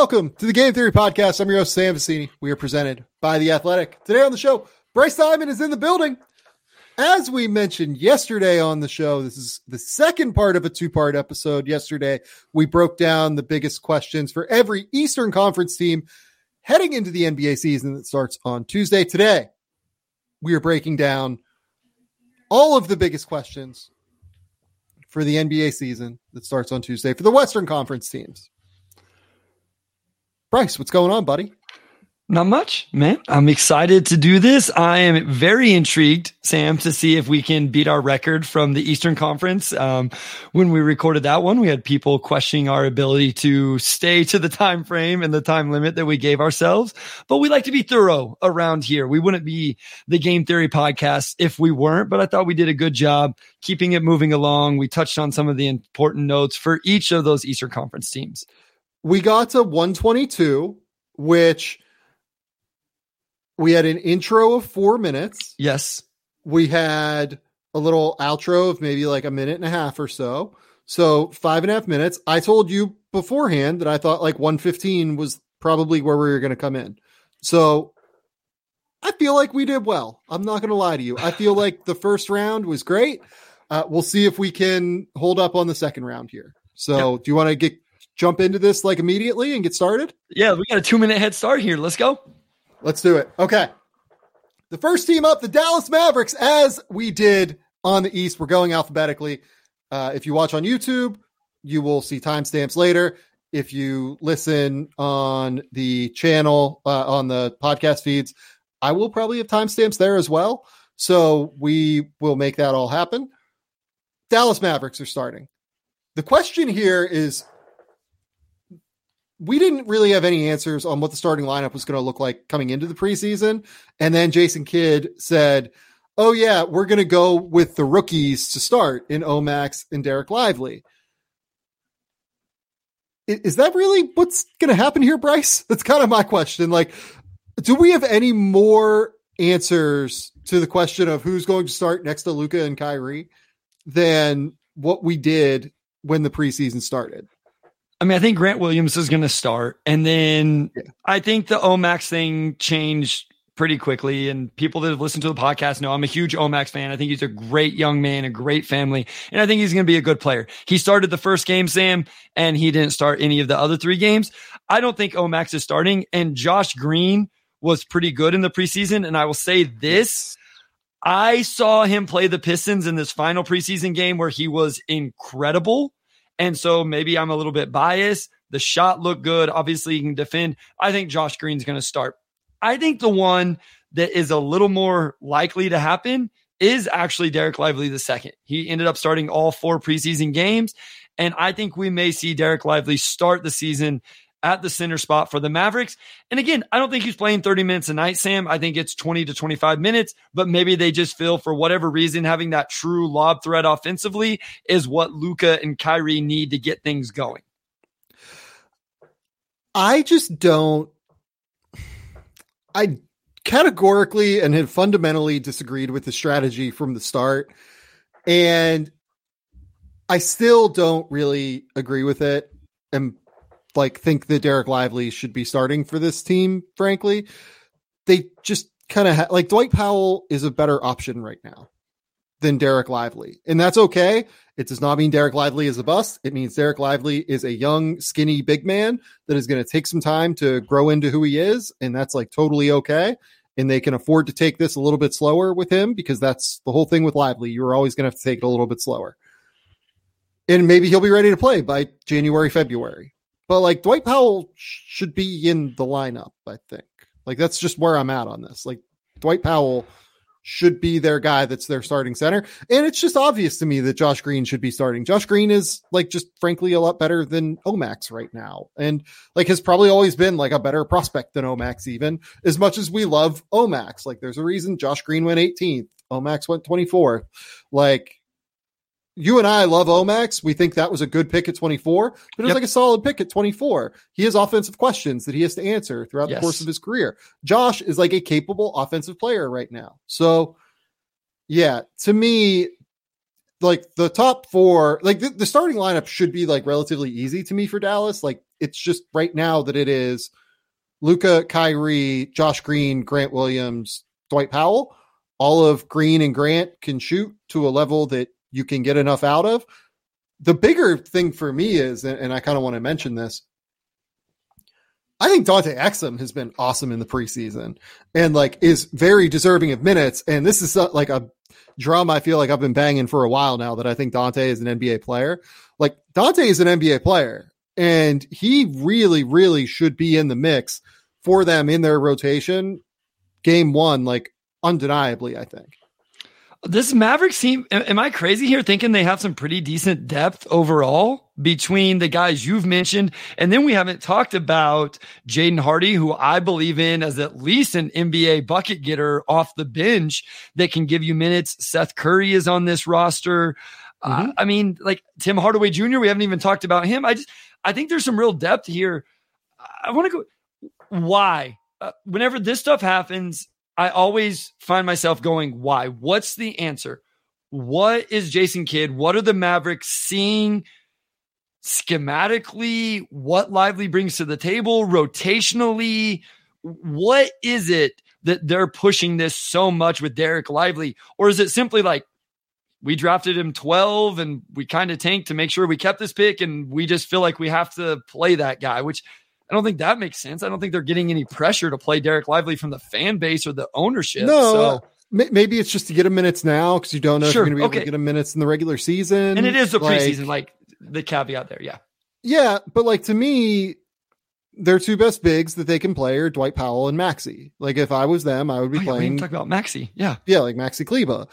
Welcome to the Game Theory Podcast. I'm your host, Sam Vecini. We are presented by The Athletic. Today on the show, Bryce Simon is in the building. As we mentioned yesterday on the show, this is the second part of a two-part episode. Yesterday, we broke down the biggest questions for every Eastern Conference team heading into the NBA season that starts on Tuesday. Today, we are breaking down all of the biggest questions for the NBA season that starts on Tuesday for the Western Conference teams. Bryce, what's going on, buddy? Not much, man. I'm excited to do this. I am very intrigued, Sam, to see if we can beat our record from the Eastern Conference. When we recorded that one, we had people questioning our ability to stay to the time frame and the time limit that we gave ourselves. But we like to be thorough around here. We wouldn't be the Game Theory Podcast if we weren't, but I thought we did a good job keeping it moving along. We touched on some of the important notes for each of those Eastern Conference teams. We got to 122, which we had an intro of 4 minutes. Yes. We had a little outro of maybe like a minute and a half or so. So 5.5 minutes. I told you beforehand that I thought like 115 was probably where we were going to come in. So I feel like we did well. I'm not going to lie to you. I feel like the first round was great. We'll see if we can hold up on the second round here. So Do you want to jump into this like immediately and get started? Yeah, we got a 2-minute head start here. Let's go. Let's do it. Okay. The first team up, the Dallas Mavericks, as we did on the East. We're going alphabetically. If you watch on YouTube, you will see timestamps later. If you listen on the channel, on the podcast feeds, I will probably have timestamps there as well. So we will make that all happen. Dallas Mavericks are starting. The question here is, we didn't really have any answers on what the starting lineup was going to look like coming into the preseason. And then Jason Kidd said, oh yeah, we're going to go with the rookies to start in Omax and Derek Lively. Is that really what's going to happen here, Bryce? That's kind of my question. Like, do we have any more answers to the question of who's going to start next to Luka and Kyrie than what we did when the preseason started? I mean, I think Grant Williams is going to start. And then I think the Omax thing changed pretty quickly. And people that have listened to the podcast know I'm a huge Omax fan. I think he's a great young man, a great family. And I think he's going to be a good player. He started the first game, Sam, and he didn't start any of the other 3 games. I don't think Omax is starting. And Josh Green was pretty good in the preseason. And I will say this. I saw him play the Pistons in this final preseason game where he was incredible. And so maybe I'm a little bit biased. The shot looked good. Obviously, he can defend. I think Josh Green's going to start. I think the one that is a little more likely to happen is actually Derek Lively II. He ended up starting all 4 preseason games. And I think we may see Derek Lively start the season at the center spot for the Mavericks. And again, I don't think he's playing 30 minutes a night, Sam. I think it's 20 to 25 minutes, but maybe they just feel for whatever reason, having that true lob threat offensively is what Luka and Kyrie need to get things going. I categorically and had fundamentally disagreed with the strategy from the start. And I still don't really agree with it. And think that Derek Lively should be starting for this team, frankly. They just kind of Dwight Powell is a better option right now than Derek Lively. And that's okay. It does not mean Derek Lively is a bust. It means Derek Lively is a young, skinny, big man that is going to take some time to grow into who he is. And that's totally okay. And they can afford to take this a little bit slower with him because that's the whole thing with Lively. You're always going to have to take it a little bit slower. And maybe he'll be ready to play by January, February. But Dwight Powell should be in the lineup, I think. That's just where I'm at on this. Dwight Powell should be their guy that's their starting center. And it's just obvious to me that Josh Green should be starting. Josh Green is just frankly a lot better than Omax right now. And has probably always been a better prospect than Omax, even as much as we love Omax. There's a reason Josh Green went 18th. Omax went 24th. You and I love Omax. We think that was a good pick at 24, but it was a solid pick at 24. He has offensive questions that he has to answer throughout the course of his career. Josh is a capable offensive player right now. So yeah, to me, like the top four, like the starting lineup should be like relatively easy to me for Dallas. Like it's just right now that it is Luka, Kyrie, Josh Green, Grant Williams, Dwight Powell. All of Green and Grant can shoot to a level that you can get enough out of. The bigger thing for me is, and I kind of want to mention this, I think Dante Exum has been awesome in the preseason and like is very deserving of minutes. And this is like a drum I feel like I've been banging for a while now, that I think Dante is an NBA player. Like Dante is an NBA player and he really, really should be in the mix for them in their rotation game one, like undeniably, I think. This Mavericks team, am I crazy here thinking they have some pretty decent depth overall between the guys you've mentioned? And then we haven't talked about Jaden Hardy, who I believe in as at least an NBA bucket getter off the bench that can give you minutes. Seth Curry is on this roster. I mean, like Tim Hardaway Jr., we haven't even talked about him. I think there's some real depth here. I want to go, why? Whenever this stuff happens, I always find myself going, why? What's the answer? What is Jason Kidd? What are the Mavericks seeing schematically? What Lively brings to the table rotationally? What is it that they're pushing this so much with Derek Lively? Or is it simply like, we drafted him 12 and we kind of tanked to make sure we kept this pick and we just feel like we have to play that guy, which I don't think that makes sense. I don't think they're getting any pressure to play Derek Lively from the fan base or the ownership. No, so maybe it's just to get him minutes now because you don't know if you're going to be able to get him minutes in the regular season. And it is the preseason, like the caveat there. Yeah. Yeah. But like to me, their two best bigs that they can play are Dwight Powell and Maxey. Like if I was them, I would be playing. Talk about Maxey. Yeah. Yeah. Like Maxey Kleber.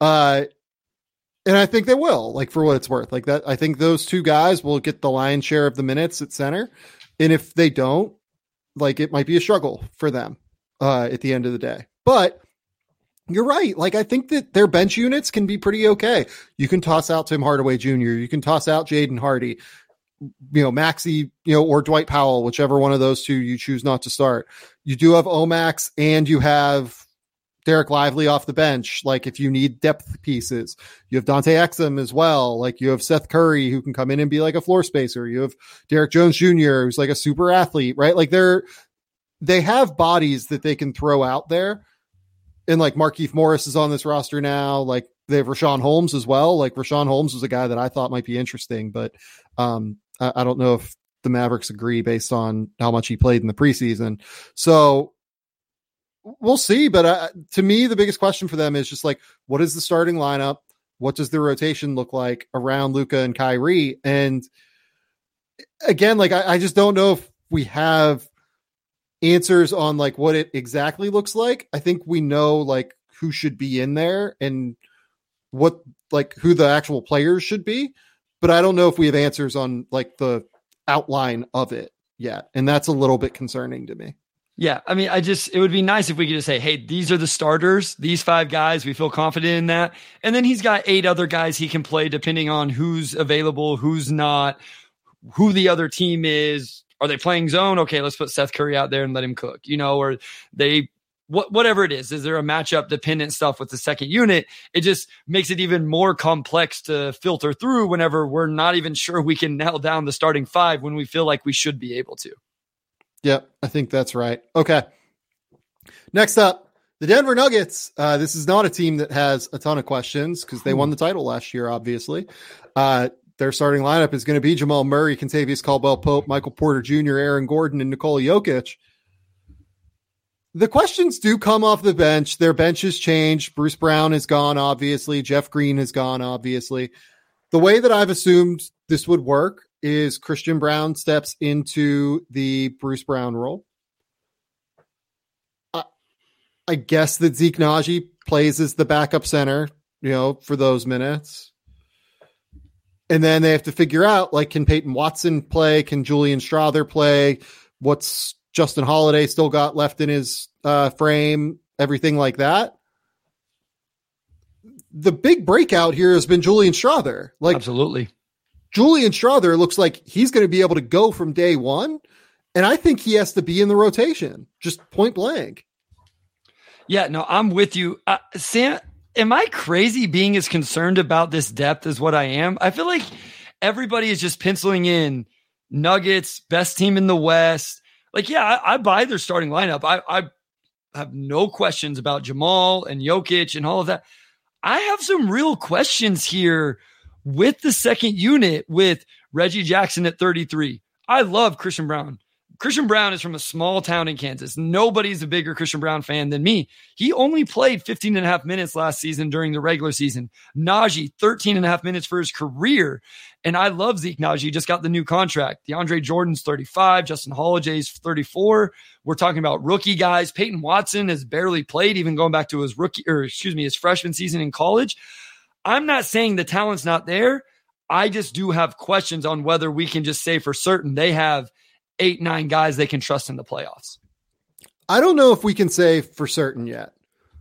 And I think they will, like for what it's worth. Like that, I think those two guys will get the lion's share of the minutes at center. And if they don't, like it might be a struggle for them at the end of the day. But you're right. Like I think that their bench units can be pretty okay. You can toss out Tim Hardaway Jr. You can toss out Jaden Hardy, Maxey, or Dwight Powell, whichever one of those two you choose not to start. You do have Omax and you have Derek Lively off the bench. Like if you need depth pieces, you have Dante Exum as well. Like you have Seth Curry who can come in and be like a floor spacer. You have Derek Jones Jr. who's like a super athlete, right? Like they have bodies that they can throw out there. And like Markieff Morris is on this roster now. Like they have Rashawn Holmes as well. Like Rashawn Holmes was a guy that I thought might be interesting, but I don't know if the Mavericks agree based on how much he played in the preseason. So we'll see. But to me, the biggest question for them is just like, what is the starting lineup? What does the rotation look like around Luka and Kyrie? And again, like, I just don't know if we have answers on like what it exactly looks like. I think we know like who should be in there and what, like who the actual players should be, but I don't know if we have answers on like the outline of it yet. And that's a little bit concerning to me. Yeah. I mean, it would be nice if we could just say, hey, these are the starters, these 5 guys, we feel confident in that. And then he's got 8 other guys he can play depending on who's available, who's not, who the other team is. Are they playing zone? Okay, let's put Seth Curry out there and let him cook, or they, whatever it is there a matchup dependent stuff with the second unit? It just makes it even more complex to filter through whenever we're not even sure we can nail down the starting 5 when we feel like we should be able to. Yep, I think that's right. Okay. Next up, the Denver Nuggets. This is not a team that has a ton of questions because they won the title last year, obviously. Their starting lineup is going to be Jamal Murray, Kentavious Caldwell-Pope, Michael Porter Jr., Aaron Gordon, and Nikola Jokic. The questions do come off the bench. Their bench has changed. Bruce Brown is gone, obviously. Jeff Green has gone, obviously. The way that I've assumed this would work is Christian Brown steps into the Bruce Brown role. I guess that Zeke Naji plays as the backup center, for those minutes. And then they have to figure out, like, can Peyton Watson play? Can Julian Strawther play? What's Justin Holiday still got left in his frame? Everything like that. The big breakout here has been Julian Strawther. Like, absolutely. Julian Strawther looks like he's going to be able to go from day one. And I think he has to be in the rotation, just point blank. Yeah, no, I'm with you. Sam, am I crazy being as concerned about this depth as what I am? I feel like everybody is just penciling in Nuggets, best team in the West. Like, yeah, I buy their starting lineup. I have no questions about Jamal and Jokic and all of that. I have some real questions here with the second unit with Reggie Jackson at 33. I love Christian Braun. Christian Braun is from a small town in Kansas. Nobody's a bigger Christian Braun fan than me. He only played 15 and a half minutes last season during the regular season. Najee, 13 and a half minutes for his career. And I love Zeke Najee. He just got the new contract. DeAndre Jordan's 35. Justin Holiday's 34. We're talking about rookie guys. Peyton Watson has barely played, even going back to his his freshman season in college. I'm not saying the talent's not there. I just do have questions on whether we can just say for certain they have 8-9 guys they can trust in the playoffs. I don't know if we can say for certain yet.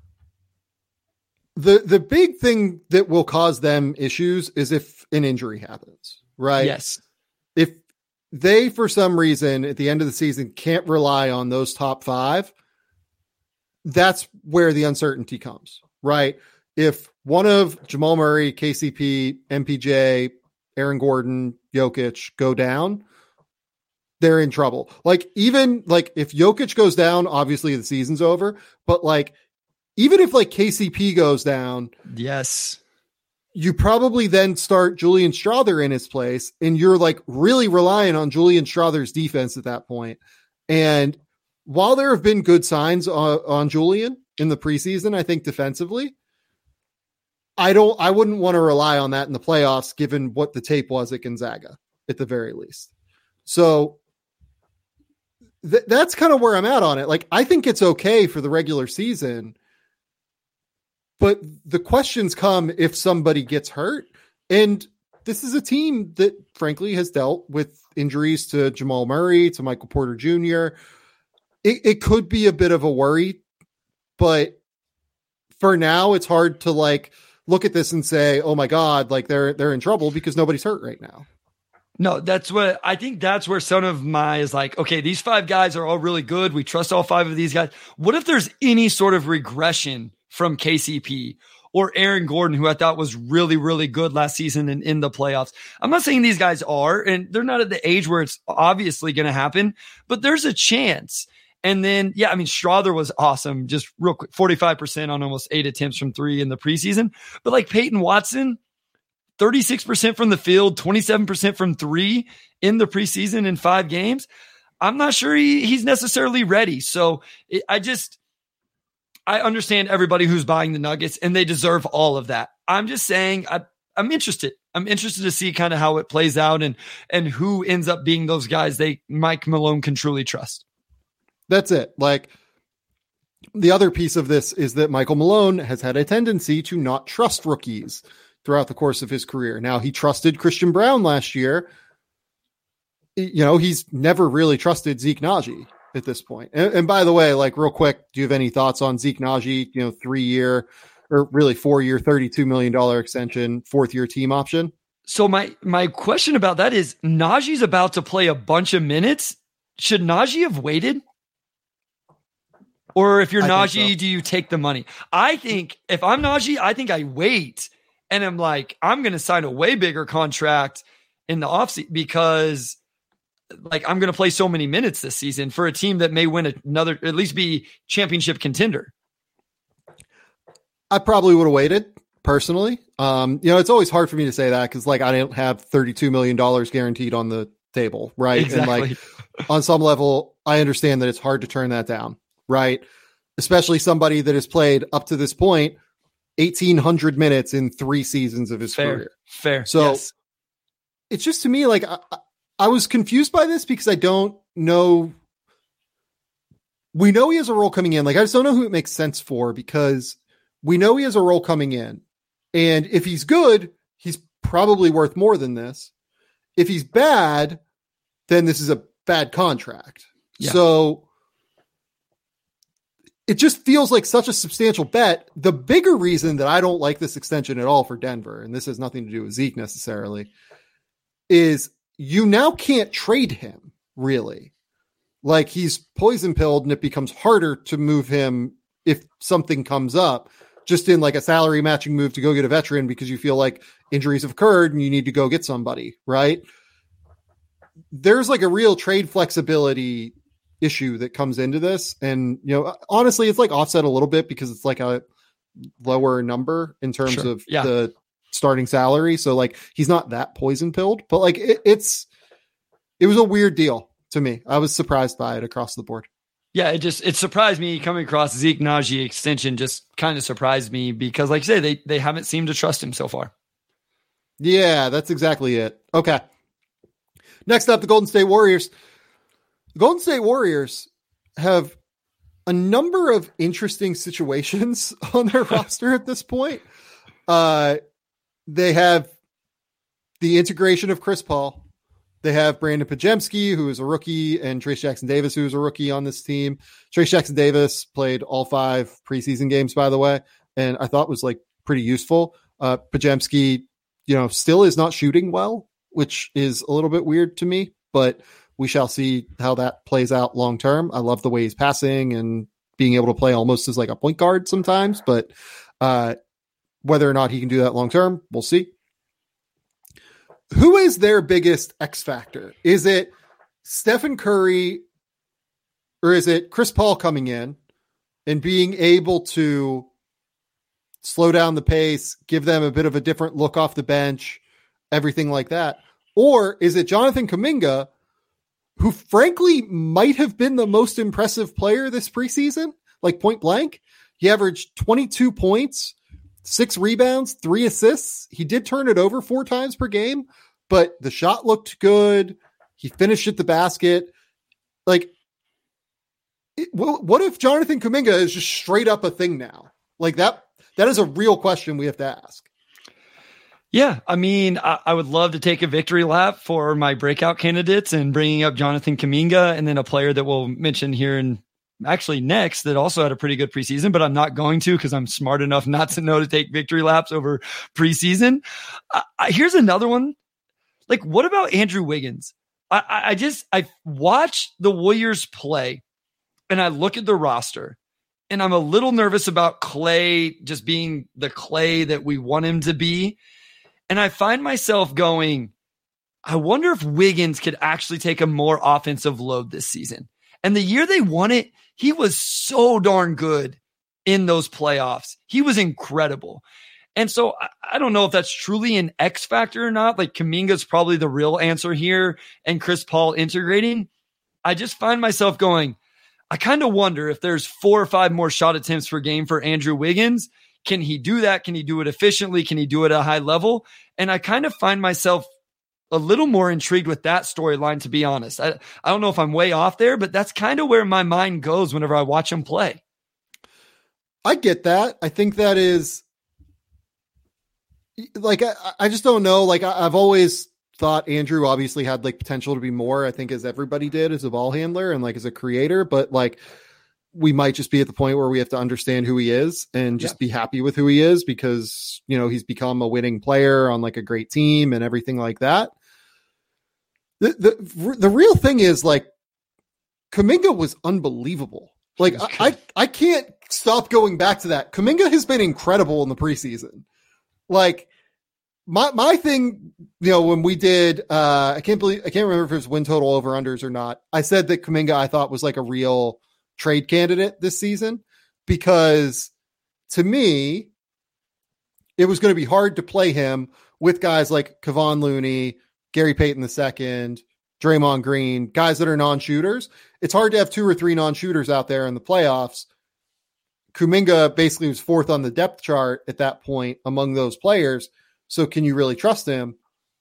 The big thing that will cause them issues is if an injury happens, right? Yes. If they, for some reason, at the end of the season, can't rely on those top 5, that's where the uncertainty comes, right? If one of Jamal Murray, KCP, MPJ, Aaron Gordon, Jokic go down, they're in trouble. Like, even like if Jokic goes down, obviously the season's over, but like, even if like KCP goes down, yes, you probably then start Julian Strawther in his place, and you're like really relying on Julian Strawther's defense at that point. And while there have been good signs on Julian in the preseason, I think defensively, I wouldn't want to rely on that in the playoffs, given what the tape was at Gonzaga at the very least. So that's kind of where I'm at on it. Like, I think it's okay for the regular season, but the questions come if somebody gets hurt. And this is a team that frankly has dealt with injuries to Jamal Murray, to Michael Porter Jr. It could be a bit of a worry, but for now it's hard to like look at this and say, oh my God, like they're in trouble because nobody's hurt right now. No, that's what I think. That's where some of my is like, okay, these 5 guys are all really good. We trust all 5 of these guys. What if there's any sort of regression from KCP or Aaron Gordon, who I thought was really, really good last season and in the playoffs? I'm not saying these guys are, and they're not at the age where it's obviously going to happen, but there's a chance. And then, yeah, I mean, Strawther was awesome. Just real quick, 45% on almost 8 attempts from 3 in the preseason. But like Peyton Watson, 36% from the field, 27% from 3 in the preseason in 5 games. I'm not sure he's necessarily ready. So I understand everybody who's buying the Nuggets, and they deserve all of that. I'm just saying I'm interested. I'm interested to see kind of how it plays out and who ends up being those guys Mike Malone can truly trust. That's it. Like, the other piece of this is that Michael Malone has had a tendency to not trust rookies throughout the course of his career. Now, he trusted Christian Braun last year. You know, he's never really trusted Zeke Najee at this point. And by the way, like, real quick, do you have any thoughts on Zeke Najee, 3-year or really 4-year, $32 million extension, 4th-year team option? So my question about that is, Najee's about to play a bunch of minutes. Should Najee have waited? Or if you're Najee, do you take the money? I think if I'm Najee, I think I wait. And I'm like, I'm going to sign a way bigger contract in the offseason because like I'm going to play so many minutes this season for a team that may win another, at least be championship contender. I probably would have waited personally. It's always hard for me to say that because like I don't have $32 million guaranteed on the table, right? Exactly. And like on some level, I understand that it's hard to turn that down, right? Especially somebody that has played up to this point 1,800 minutes in 3 seasons of his career. Fair. So yes. It's just, to me, like I was confused by this because I don't know. We know he has a role coming in. Like, I just don't know who it makes sense for, because we know he has a role coming in. And if he's good, he's probably worth more than this. If he's bad, then this is a bad contract. Yeah. So it just feels like such a substantial bet. The bigger reason that I don't like this extension at all for Denver, and this has nothing to do with Zeke necessarily, is you now can't trade him, really. Like, he's poison pilled and it becomes harder to move him if something comes up. just in like a salary matching move to go get a veteran because you feel like injuries have occurred and you need to go get somebody, right? There's like a real trade flexibility issue that comes into this. And, honestly, it's like offset a little bit because it's like a lower number in terms of the starting salary. So like, he's not that poison pilled, but like it was a weird deal to me. I was surprised by it across the board. Yeah, it surprised me coming across Zeke Najee extension. Just kind of surprised me because, like you say, they haven't seemed to trust him so far. Yeah, that's exactly it. Okay. Next up, the Golden State Warriors. The Golden State Warriors have a number of interesting situations on their roster at this point. They have the integration of Chris Paul. They have Brandon Podziemski, who is a rookie, and Trayce Jackson-Davis, who is a rookie on this team. Trayce Jackson-Davis played all 5 preseason games, by the way, and I thought was like pretty useful. Podziemski, still is not shooting well, which is a little bit weird to me, but we shall see how that plays out long term. I love the way he's passing and being able to play almost as like a point guard sometimes, but whether or not he can do that long term, we'll see. Who is their biggest X factor? Is it Stephen Curry or is it Chris Paul coming in and being able to slow down the pace, give them a bit of a different look off the bench, everything like that? Or is it Jonathan Kuminga, who frankly might have been the most impressive player this preseason, like point blank? He averaged 22 points, 6 rebounds, 3 assists. He did turn it over 4 times per game, but the shot looked good. He finished at the basket. Like, what if Jonathan Kuminga is just straight up a thing now? Like that is a real question we have to ask. Yeah, I mean, I would love to take a victory lap for my breakout candidates and bringing up Jonathan Kuminga and then a player that we'll mention here and actually next that also had a pretty good preseason, but I'm not going to because I'm smart enough not to know to take victory laps over preseason. Here's another one. Like, what about Andrew Wiggins? I watch the Warriors play and I look at the roster and I'm a little nervous about Clay just being the Clay that we want him to be. And I find myself going, I wonder if Wiggins could actually take a more offensive load this season. And the year they won it, he was so darn good in those playoffs. He was incredible. And so I don't know if that's truly an X factor or not. Like Kuminga's probably the real answer here and Chris Paul integrating. I just find myself going, I kind of wonder if there's 4 or 5 more shot attempts per game for Andrew Wiggins. Can he do that? Can he do it efficiently? Can he do it at a high level? And I kind of find myself a little more intrigued with that storyline, to be honest. I don't know if I'm way off there, but that's kind of where my mind goes whenever I watch him play. I get that. I think that is like, I just don't know. Like I've always thought Andrew obviously had like potential to be more, I think as everybody did as a ball handler and like as a creator, but like we might just be at the point where we have to understand who he is and just be happy with who he is because, he's become a winning player on like a great team and everything like that. The real thing is like Kuminga was unbelievable. Like I can't stop going back to that. Kuminga has been incredible in the preseason. Like my thing, when we did, I can't remember if it was win total over unders or not. I said that Kuminga I thought was like a real trade candidate this season because to me, it was going to be hard to play him with guys like Kevon Looney, Gary Payton II, Draymond Green, guys that are non-shooters. It's hard to have 2 or 3 non-shooters out there in the playoffs. Kuminga basically was 4th on the depth chart at that point among those players. So can you really trust him?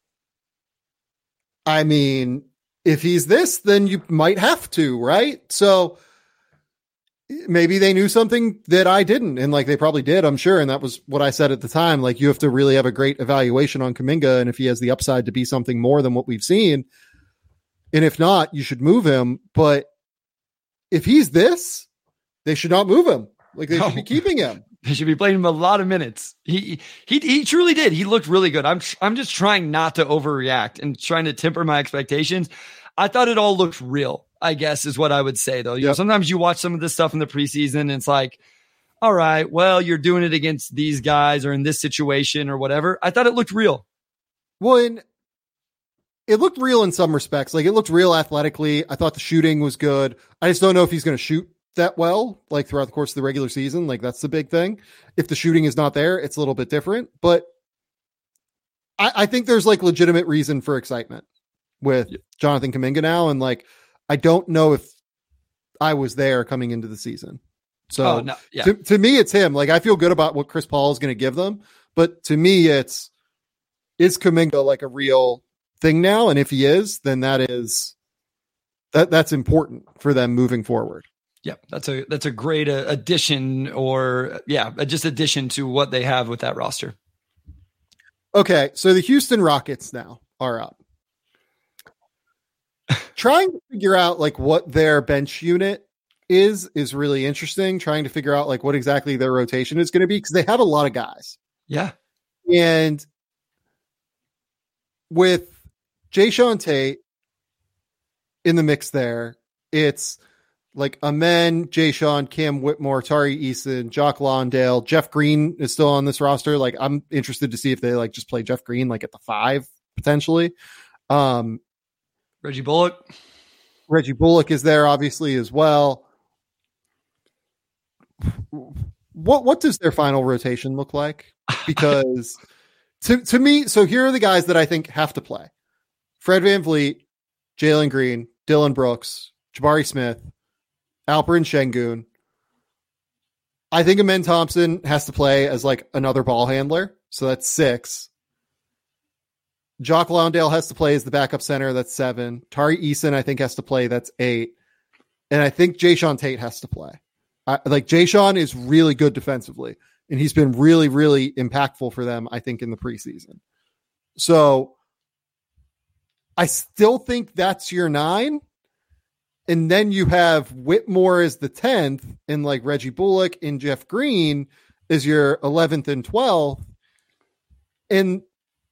I mean, if he's this, then you might have to, right? So maybe they knew something that I didn't. And like, they probably did, I'm sure. And that was what I said at the time. Like, you have to really have a great evaluation on Kuminga. And if he has the upside to be something more than what we've seen, and if not, you should move him. But if he's this, they should not move him. Like they should be keeping him. They should be playing him a lot of minutes. He truly did. He looked really good. I'm just trying not to overreact and trying to temper my expectations. I thought it all looked real, I guess is what I would say though. You know, sometimes you watch some of this stuff in the preseason and it's like, all right, well, you're doing it against these guys or in this situation or whatever. I thought it looked real. Well, it looked real in some respects. Like, it looked real athletically. I thought the shooting was good. I just don't know if he's going to shoot that well, like throughout the course of the regular season. Like, that's the big thing. If the shooting is not there, it's a little bit different. But I think there's like legitimate reason for excitement with Jonathan Kuminga now. And like, I don't know if I was there coming into the season. So to me, it's him. Like, I feel good about what Chris Paul is going to give them. But to me, is Kuminga like a real thing now? And if he is, then that's important for them moving forward. Yeah, that's a great addition, just addition to what they have with that roster. Okay, so the Houston Rockets now are up. Trying to figure out like what their bench unit is really interesting. Trying to figure out like what exactly their rotation is going to be, because they have a lot of guys. Yeah. And with Jae'Sean Tate in the mix there, it's like Amen, Jae'Sean, Cam Whitmore, Tari Eason, Jock Lawndale, Jeff Green is still on this roster. Like, I'm interested to see if they like just play Jeff Green like at the 5 potentially. Reggie Bullock is there obviously as well. What does their final rotation look like? Because to me, so here are the guys that I think have to play: Fred VanVleet, Jalen Green, Dylan Brooks, Jabari Smith, Alperen Şengün. I think Amen Thompson has to play as like another ball handler. So that's 6. Jock Lawndale has to play as the backup center. That's 7. Tari Eason, I think, has to play. That's 8. And I think Jae'Sean Tate has to play. Like, Jae'Sean is really good defensively, and he's been really, really impactful for them, I think, in the preseason. So I still think that's your 9. And then you have Whitmore as the 10th, and like Reggie Bullock and Jeff Green is your 11th and 12th. And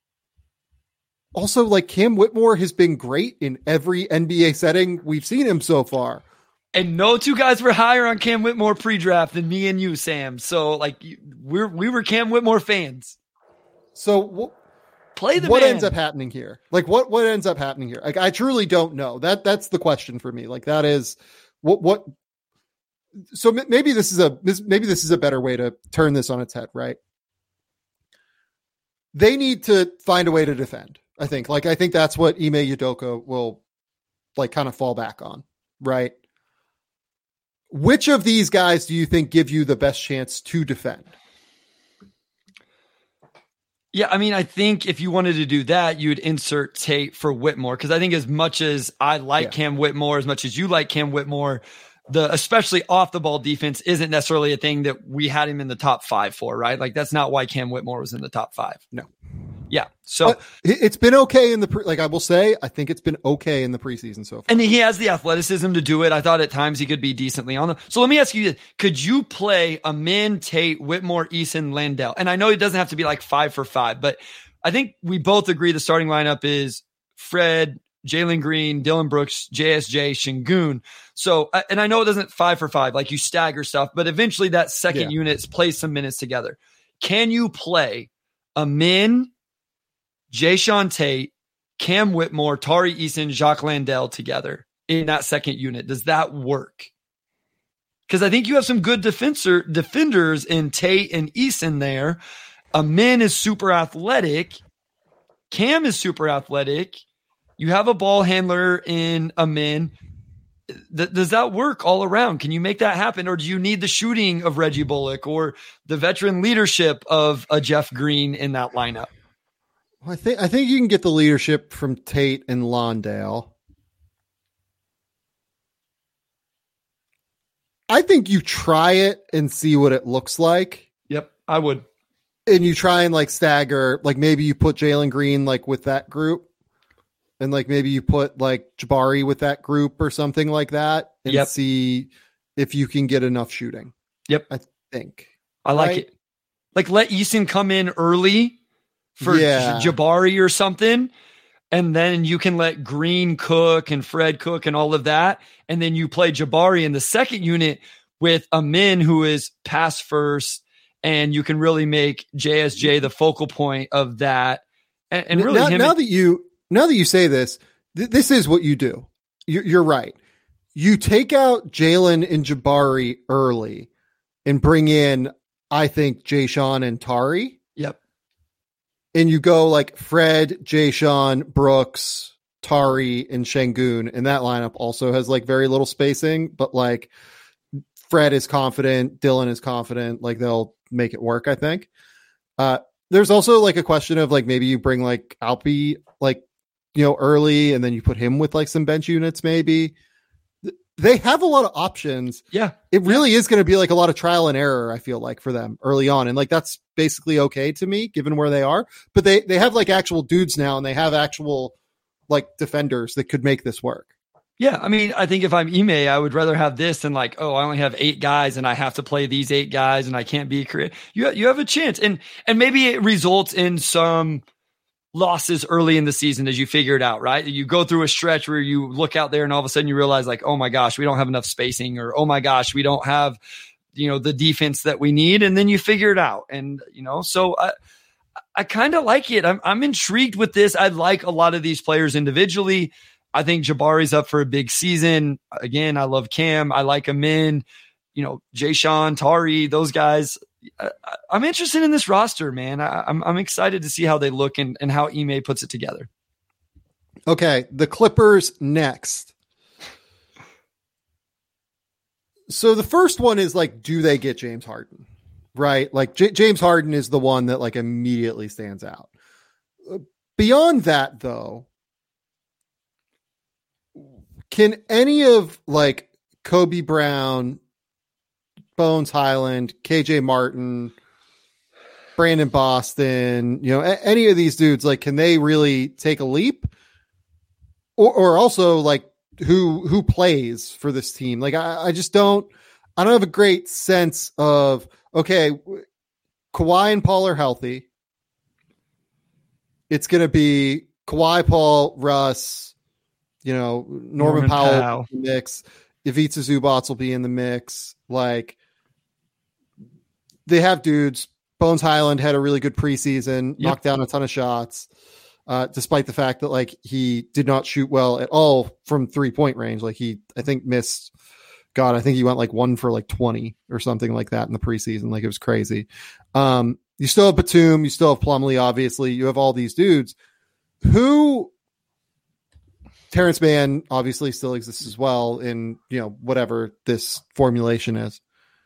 also, like, Cam Whitmore has been great in every NBA setting we've seen him so far. And no two guys were higher on Cam Whitmore pre-draft than me and you, Sam. So like, we were Cam Whitmore fans. So what ends up happening here? Like, what ends up happening here? Like, I truly don't know. That's the question for me. Like, that is what. So maybe this is a better way to turn this on its head, right? They need to find a way to defend. I think that's what Ime Udoka will like kind of fall back on, right? Which of these guys do you think give you the best chance to defend? Yeah, I mean, I think if you wanted to do that, you'd insert Tate for Whitmore, because I think as much as I like Cam Whitmore, as much as you like Cam Whitmore, especially off the ball defense isn't necessarily a thing that we had him in the top 5 for, right? Like, that's not why Cam Whitmore was in the top 5. No. Yeah. So it's been okay I will say, I think it's been okay in the preseason so far. And he has the athleticism to do it. I thought at times he could be decently on them. So let me ask you this. Could you play Amen, Tate, Whitmore, Eason, Landale? And I know it doesn't have to be like 5 for 5, but I think we both agree the starting lineup is Fred, Jalen Green, Dylan Brooks, JSJ, Şengün. So, and I know it doesn't 5 for 5, like you stagger stuff, but eventually that second unit plays some minutes together. Can you play Amen, Jae'Sean Tate, Cam Whitmore, Tari Eason, Jock Lawndale together in that second unit? Does that work? Because I think you have some good defenders in Tate and Eason there. Amen is super athletic. Cam is super athletic. You have a ball handler in Amen. Does that work all around? Can you make that happen? Or do you need the shooting of Reggie Bullock or the veteran leadership of a Jeff Green in that lineup? Well, I think you can get the leadership from Tate and Lawndale. I think you try it and see what it looks like. Yep, I would. And you try and like stagger, like maybe you put Jalen Green like with that group, and like maybe you put like Jabari with that group or something like that, and see if you can get enough shooting. Yep, I think I like it. Like, let Eason come in early for Jabari or something, and then you can let Green cook and Fred cook and all of that, and then you play Jabari in the second unit with a Min who is pass first, and you can really make JSJ the focal point of that. And really, now that you say this, this is what you do. You're right. You take out Jalen and Jabari early and bring in, I think, Jay-Sean and Tari. Yep. And you go like Fred, Jay-Sean, Brooks, Tari, and Şengün. And that lineup also has like very little spacing, but like Fred is confident. Dylan is confident. Like they'll make it work, I think. There's also like a question of like, maybe you bring like Alpi, like, early, and then you put him with like some bench units, maybe. They have a lot of options. Yeah. It really is going to be like a lot of trial and error, I feel like, for them early on. And like, that's basically okay to me, given where they are. But they have like actual dudes now, and they have actual like defenders that could make this work. Yeah. I mean, I think if I'm Ime, I would rather have this than like, oh, I only have 8 guys and I have to play these 8 guys and I can't be creative. You have a chance. And maybe it results in some losses early in the season as you figure it out, right? You go through a stretch where you look out there and all of a sudden you realize like, oh my gosh, we don't have enough spacing, or, oh my gosh, we don't have, the defense that we need. And then you figure it out. And, so I kind of like it. I'm intrigued with this. I like a lot of these players individually. I think Jabari's up for a big season. Again, I love Cam. I like Amin, Jay-Sean, Tari, those guys. I'm interested in this roster, man. I'm excited to see how they look and how Ime puts it together. Okay, the Clippers next. So the first one is like, do they get James Harden? Right? Like James Harden is the one that like immediately stands out. Beyond that, though, can any of like Kobe Brown, Bones Highland, KJ Martin, Brandon Boston, any of these dudes, like, can they really take a leap? Or also like who plays for this team? Like, I don't have a great sense of, okay, Kawhi and Paul are healthy. It's going to be Kawhi, Paul, Russ, Norman Powell in the mix. Ivica Zubac will be in the mix. Like, they have dudes. Bones Highland had a really good preseason, knocked down a ton of shots, despite the fact that like he did not shoot well at all from 3-point range. Like I think he went like 1 for like 20 or something like that in the preseason. Like, it was crazy. You still have Batum, you still have Plumlee, obviously. You have all these dudes who Terrence Mann obviously still exists as well in, whatever this formulation is.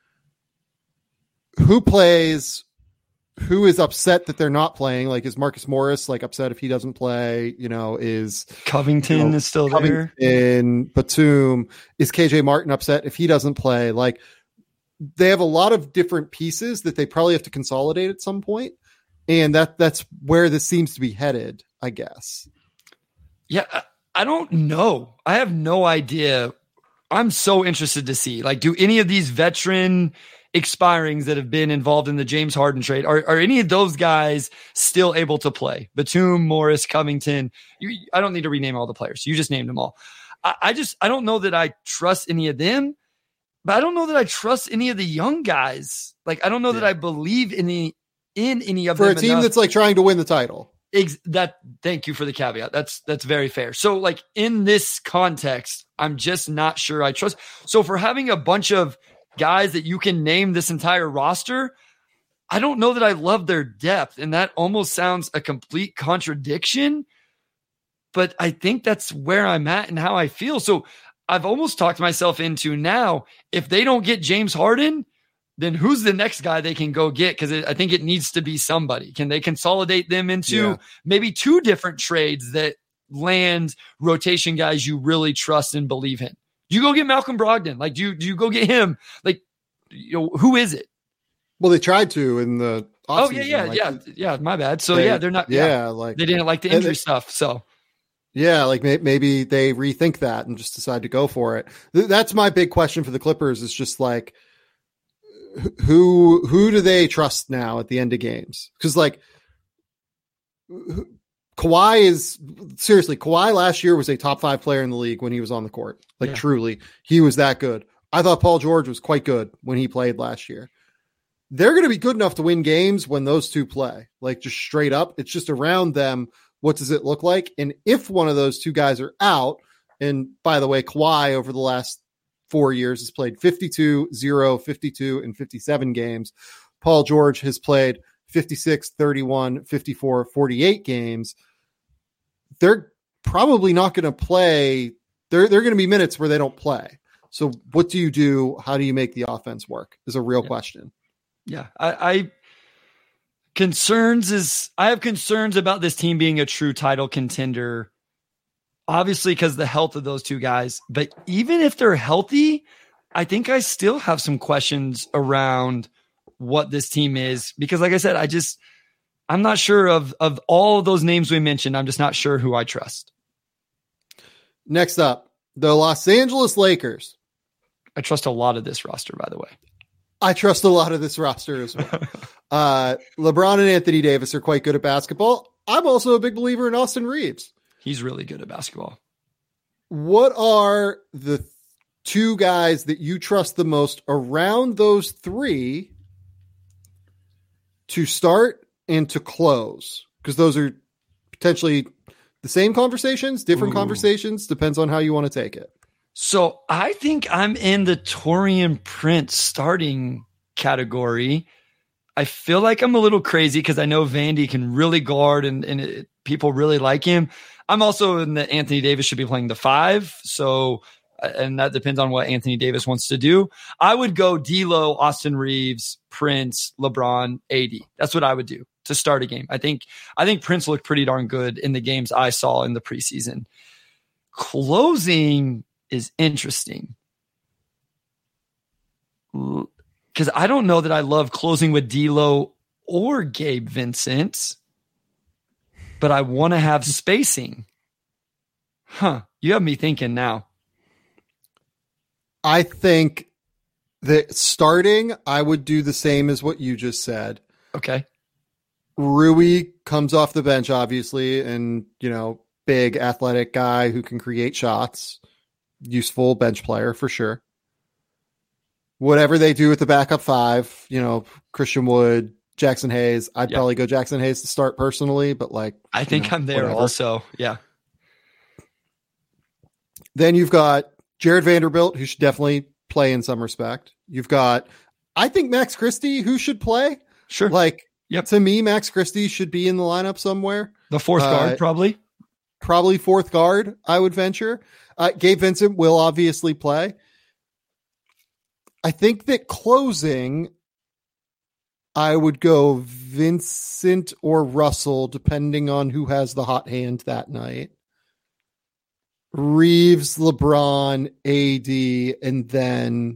Who plays? Who is upset that they're not playing? Like, is Marcus Morris like upset if he doesn't play? Is Covington is still there? In Batum, is KJ Martin upset if he doesn't play? Like, they have a lot of different pieces that they probably have to consolidate at some point, and that's where this seems to be headed, I guess. Yeah, I don't know. I have no idea. I'm so interested to see, like, do any of these veteran expirings that have been involved in the James Harden trade, are any of those guys still able to play? Batum, Morris, Covington. I don't need to rename all the players. You just named them all. I don't know that I trust any of them, but I don't know that I trust any of the young guys. Like, I don't know that I believe in any of them. For a team that's like trying to win the title. Thank you for the caveat. That's very fair. So like, in this context, I'm just not sure I trust. So for having a bunch of guys that you can name this entire roster, I don't know that I love their depth. And that almost sounds a complete contradiction, but I think that's where I'm at and how I feel. So I've almost talked myself into, now, if they don't get James Harden, then who's the next guy they can go get? Because I think it needs to be somebody. Can they consolidate them into maybe 2 different trades that land rotation guys you really trust and believe in? Do you go get Malcolm Brogdon? Like, do you go get him? Like, who is it? Well, they tried to in the offseason. Yeah. My bad. So they're not. Like, they didn't like the injury stuff. So like maybe they rethink that and just decide to go for it. That's my big question for the Clippers. Is just like, who do they trust now at the end of games? Because like, Kawhi last year was a top 5 player in the league when he was on the court. Like, truly, he was that good. I thought Paul George was quite good when he played last year. They're going to be good enough to win games when those two play, like just straight up. It's just around them. What does it look like? And if one of those two guys are out, and by the way, Kawhi over the last 4 years has played 52, 0, 52, and 57 games. Paul George has played 56, 31, 54, 48 games. They're probably not going to play. They're going to be minutes where they don't play. So what do you do? How do you make the offense work is a real question. Yeah. I have concerns about this team being a true title contender, obviously because the health of those two guys, but even if they're healthy, I think I still have some questions around what this team is, because like I said, I'm not sure of all of those names we mentioned. I'm just not sure who I trust. Next up, the Los Angeles Lakers. I trust a lot of this roster, by the way. I trust a lot of this roster as well. LeBron and Anthony Davis are quite good at basketball. I'm also a big believer in Austin Reeves. He's really good at basketball. What are the two guys that you trust the most around those three to start and to close? Because those are potentially the same conversations, different conversations, depends on how you want to take it. So I think I'm in the Taurean Prince starting category. I feel like I'm a little crazy because I know Vandy can really guard and people really like him. I'm also in the Anthony Davis should be playing the 5. So, and that depends on what Anthony Davis wants to do. I would go D'Lo, Austin Reeves, Prince, LeBron, AD. That's what I would do to start a game. I think Prince looked pretty darn good in the games I saw in the preseason. Closing is interesting because I don't know that I love closing with D'Lo or Gabe Vincent, but I want to have spacing. You have me thinking now. I think that starting, I would do the same as what you just said. Okay. Rui comes off the bench, obviously, and, big athletic guy who can create shots. Useful bench player for sure. Whatever they do with the backup 5, Christian Wood, Jackson Hayes, I'd probably go Jackson Hayes to start personally, but I think I'm there whatever. Also. Yeah. Then you've got Jared Vanderbilt, who should definitely play in some respect. You've got, I think Max Christie, who should play. Sure. To me, Max Christie should be in the lineup somewhere. The fourth guard, probably. Probably fourth guard, I would venture. Gabe Vincent will obviously play. I think that closing, I would go Vincent or Russell, depending on who has the hot hand that night. Reeves, LeBron, AD, and then,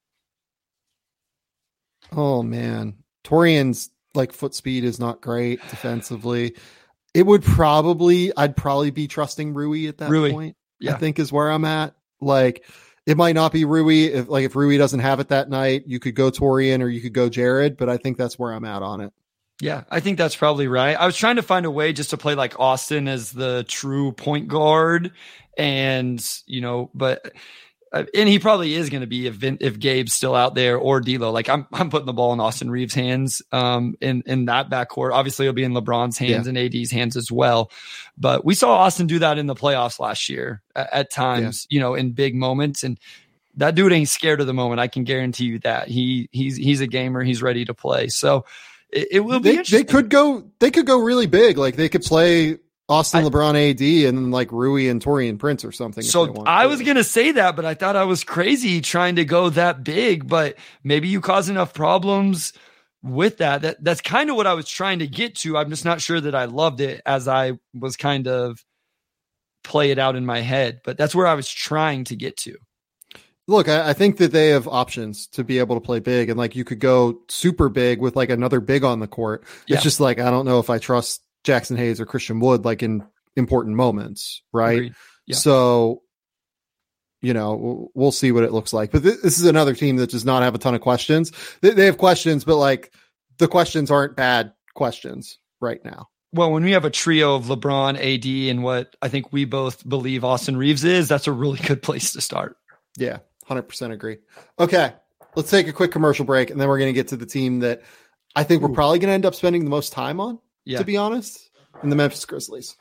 oh man, Taurean's foot speed is not great defensively. I'd probably be trusting Rui at that point. Yeah. I think is where I'm at. It might not be Rui. If Rui doesn't have it that night, you could go Taurean or you could go Jared, but I think that's where I'm at on it. Yeah, I think that's probably right. I was trying to find a way just to play like Austin as the true point guard and, and he probably is going to be if Gabe's still out there or D'Lo. I'm putting the ball in Austin Reeves' hands in that backcourt. Obviously, it'll be in LeBron's hands and AD's hands as well. But we saw Austin do that in the playoffs last year at times, in big moments. And that dude ain't scared of the moment. I can guarantee you that he's a gamer. He's ready to play. So it will be interesting. They could go really big. They could play Austin, LeBron, AD, and then Rui and Taurean Prince or something. So I was going to say that, but I thought I was crazy trying to go that big, but maybe you cause enough problems with that. That's kind of what I was trying to get to. I'm just not sure that I loved it as I was kind of play it out in my head, but that's where I was trying to get to. Look, I think that they have options to be able to play big, and you could go super big with another big on the court. It's just I don't know if I trust Jackson Hayes or Christian Wood in important moments, right? Yeah. So, we'll see what it looks like. But this is another team that does not have a ton of questions. They have questions, but the questions aren't bad questions right now. Well, when we have a trio of LeBron, AD, and what I think we both believe Austin Reeves is, that's a really good place to start. Yeah. 100% agree. Okay, let's take a quick commercial break, and then we're going to get to the team that I think we're probably going to end up spending the most time on, to be honest, in the Memphis Grizzlies.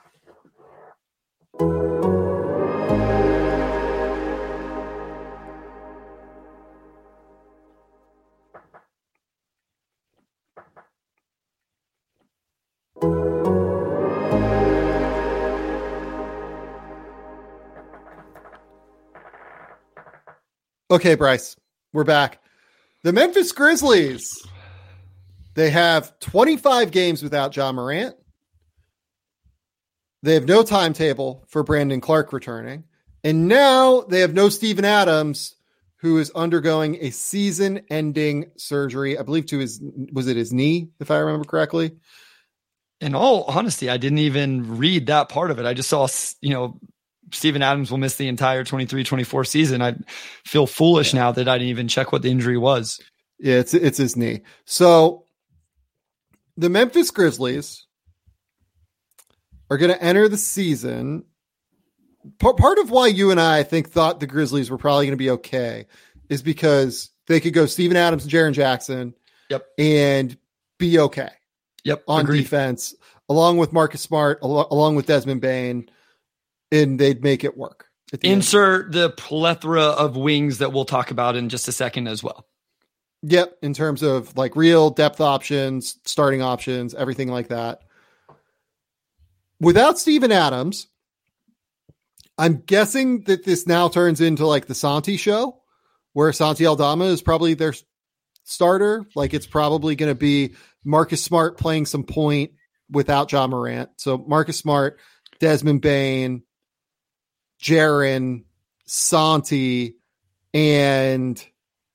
Okay, Bryce, we're back. The Memphis Grizzlies, they have 25 games without Ja Morant. They have no timetable for Brandon Clark returning. And now they have no Steven Adams, who is undergoing a season-ending surgery, I believe was it his knee, if I remember correctly? In all honesty, I didn't even read that part of it. I just saw, Steven Adams will miss the entire 23-24 season. I feel foolish now that I didn't even check what the injury was. Yeah, it's his knee. So the Memphis Grizzlies are going to enter the season. Part of why you and I think thought the Grizzlies were probably going to be okay is because they could go Steven Adams and Jaren Jackson and be okay on defense, along with Marcus Smart, along with Desmond Bane, and they'd make it work. Insert the plethora of wings that we'll talk about in just a second as well. Yep, in terms of like real depth options, starting options, everything like that. Without Steven Adams, I'm guessing that this now turns into like the Santi show, where Santi Aldama is probably their starter. Like it's probably going to be Marcus Smart playing some point without Ja Morant. So Marcus Smart, Desmond Bane, Jaren, Santi, and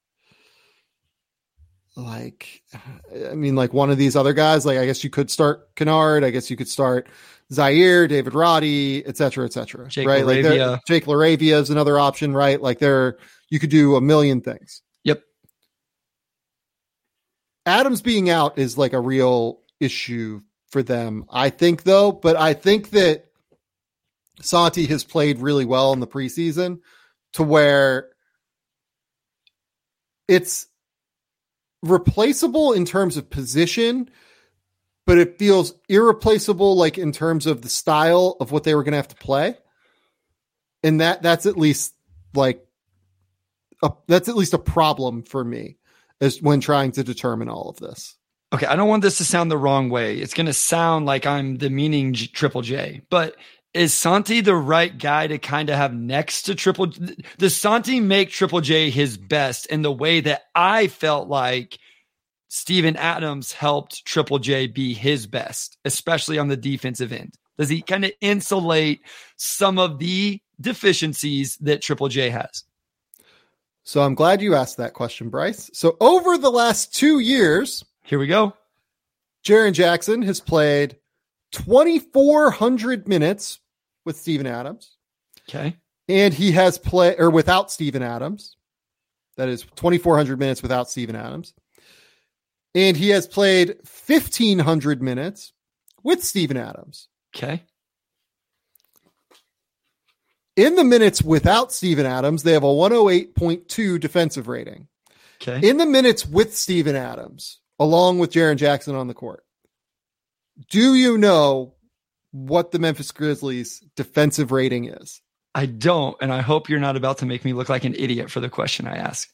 like one of these other guys. Like I guess you could start Kennard. I guess you could start Zaire, David Roddy, et cetera, et cetera. Jake right? LaRavia. Like Jake LaRavia is another option, right? Like you could do a million things. Yep. Adams being out is like a real issue for them, I think, though. But I think that Santi has played really well in the preseason to where it's replaceable in terms of position, but it feels irreplaceable, like in terms of the style of what they were going to have to play. And that's at least a problem for me as when trying to determine all of this. Okay. I don't want this to sound the wrong way. It's going to sound like I'm demeaning Triple J, but is Santi the right guy to kind of have next to Triple J? Does Santi make Triple J his best in the way that I felt like Steven Adams helped Triple J be his best, especially on the defensive end? Does he kind of insulate some of the deficiencies that Triple J has? So I'm glad you asked that question, Bryce. So over the last 2 years, here we go. Jaren Jackson has played 2,400 minutes with Steven Adams. Okay. And he has played without Steven Adams. That is 2,400 minutes without Steven Adams. And he has played 1,500 minutes with Steven Adams. Okay. In the minutes without Steven Adams, they have a 108.2 defensive rating. Okay. In the minutes with Steven Adams, along with Jaren Jackson on the court, do you know what the Memphis Grizzlies defensive rating is? I don't, and I hope you're not about to make me look like an idiot for the question I ask.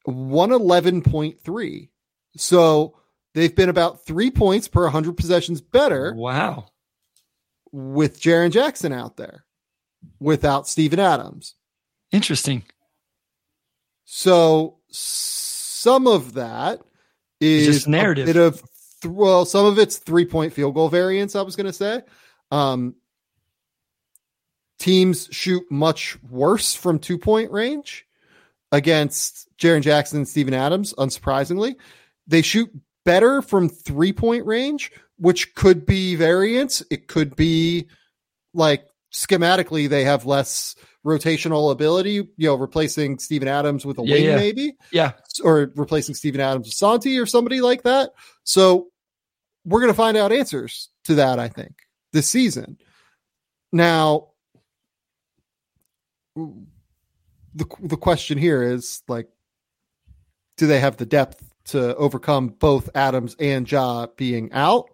111.3. So they've been about 3 points per 100 possessions better. Wow. With Jaren Jackson out there without Steven Adams. Interesting. So some of that is just narrative. A bit of some of it's 3-point field goal variance, I was going to say. Teams shoot much worse from 2-point range against Jaren Jackson and Steven Adams, unsurprisingly. They shoot better from 3-point range, which could be variance. It could be like schematically they have less rotational ability, replacing Steven Adams with a wing maybe. Yeah. Or replacing Steven Adams with Santi or somebody like that. So we're going to find out answers to that, I think, this season. Now, the question here is like, do they have the depth to overcome both Adams and Ja being out?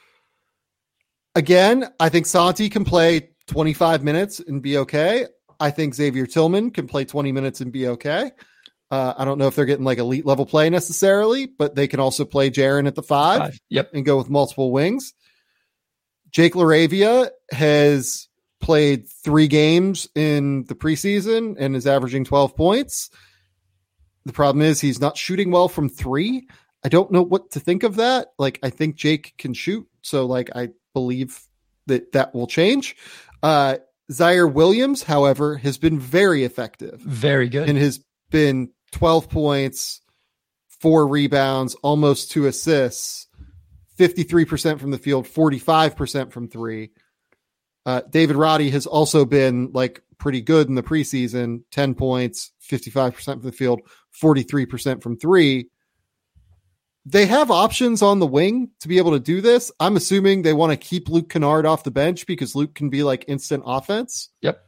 Again, I think Santi can play 25 minutes and be okay. I think Xavier Tillman can play 20 minutes and be okay. I don't know if they're getting like elite level play necessarily, but they can also play Jaren at the 5. Yep. And go with multiple wings. Jake LaRavia has played 3 games in the preseason and is averaging 12 points. The problem is he's not shooting well from 3. I don't know what to think of that. Like, I think Jake can shoot. So like, I believe that will change. Zaire Williams, however, has been very effective. Very good. And has been 12 points, 4 rebounds, almost 2 assists, 53% from the field, 45% from 3. David Roddy has also been like pretty good in the preseason, 10 points, 55% from the field, 43% from 3. They have options on the wing to be able to do this. I'm assuming they want to keep Luke Kennard off the bench because Luke can be like instant offense. Yep.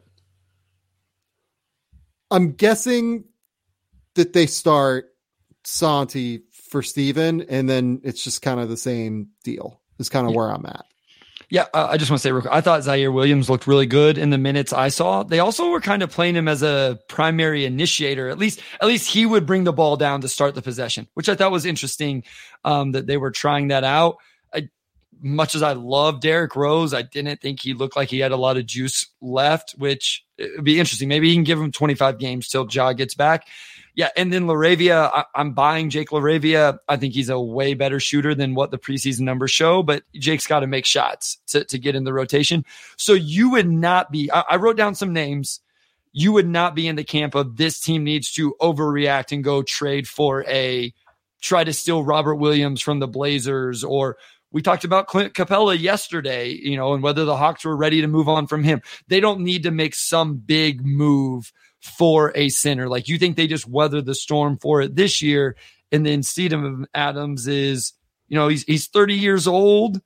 I'm guessing that they start Santi for Steven, and then it's just kind of the same deal. Is kind of where I'm at. Yeah, I just want to say real quick, I thought Zaire Williams looked really good in the minutes I saw. They also were kind of playing him as a primary initiator. At least he would bring the ball down to start the possession, which I thought was interesting that they were trying that out. Much as I love Derrick Rose, I didn't think he looked like he had a lot of juice left, which it would be interesting. Maybe he can give him 25 games till Ja gets back. Yeah, and then LaRavia, I'm buying Jake LaRavia. I think he's a way better shooter than what the preseason numbers show, but Jake's got to make shots to get in the rotation. So you would not be, I wrote down some names. You would not be in the camp of this team needs to overreact and go trade for try to steal Robert Williams from the Blazers, or we talked about Clint Capella yesterday, and whether the Hawks were ready to move on from him. They don't need to make some big move for a center. Like, you think they just weather the storm for it this year. And then Steven Adams is, he's 30 years old,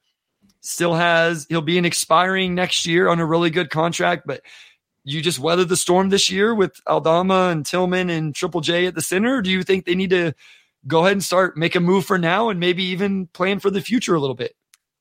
he'll be an expiring next year on a really good contract, but you just weather the storm this year with Aldama and Tillman and Triple J at the center? Or do you think they need to go ahead and make a move for now and maybe even plan for the future a little bit?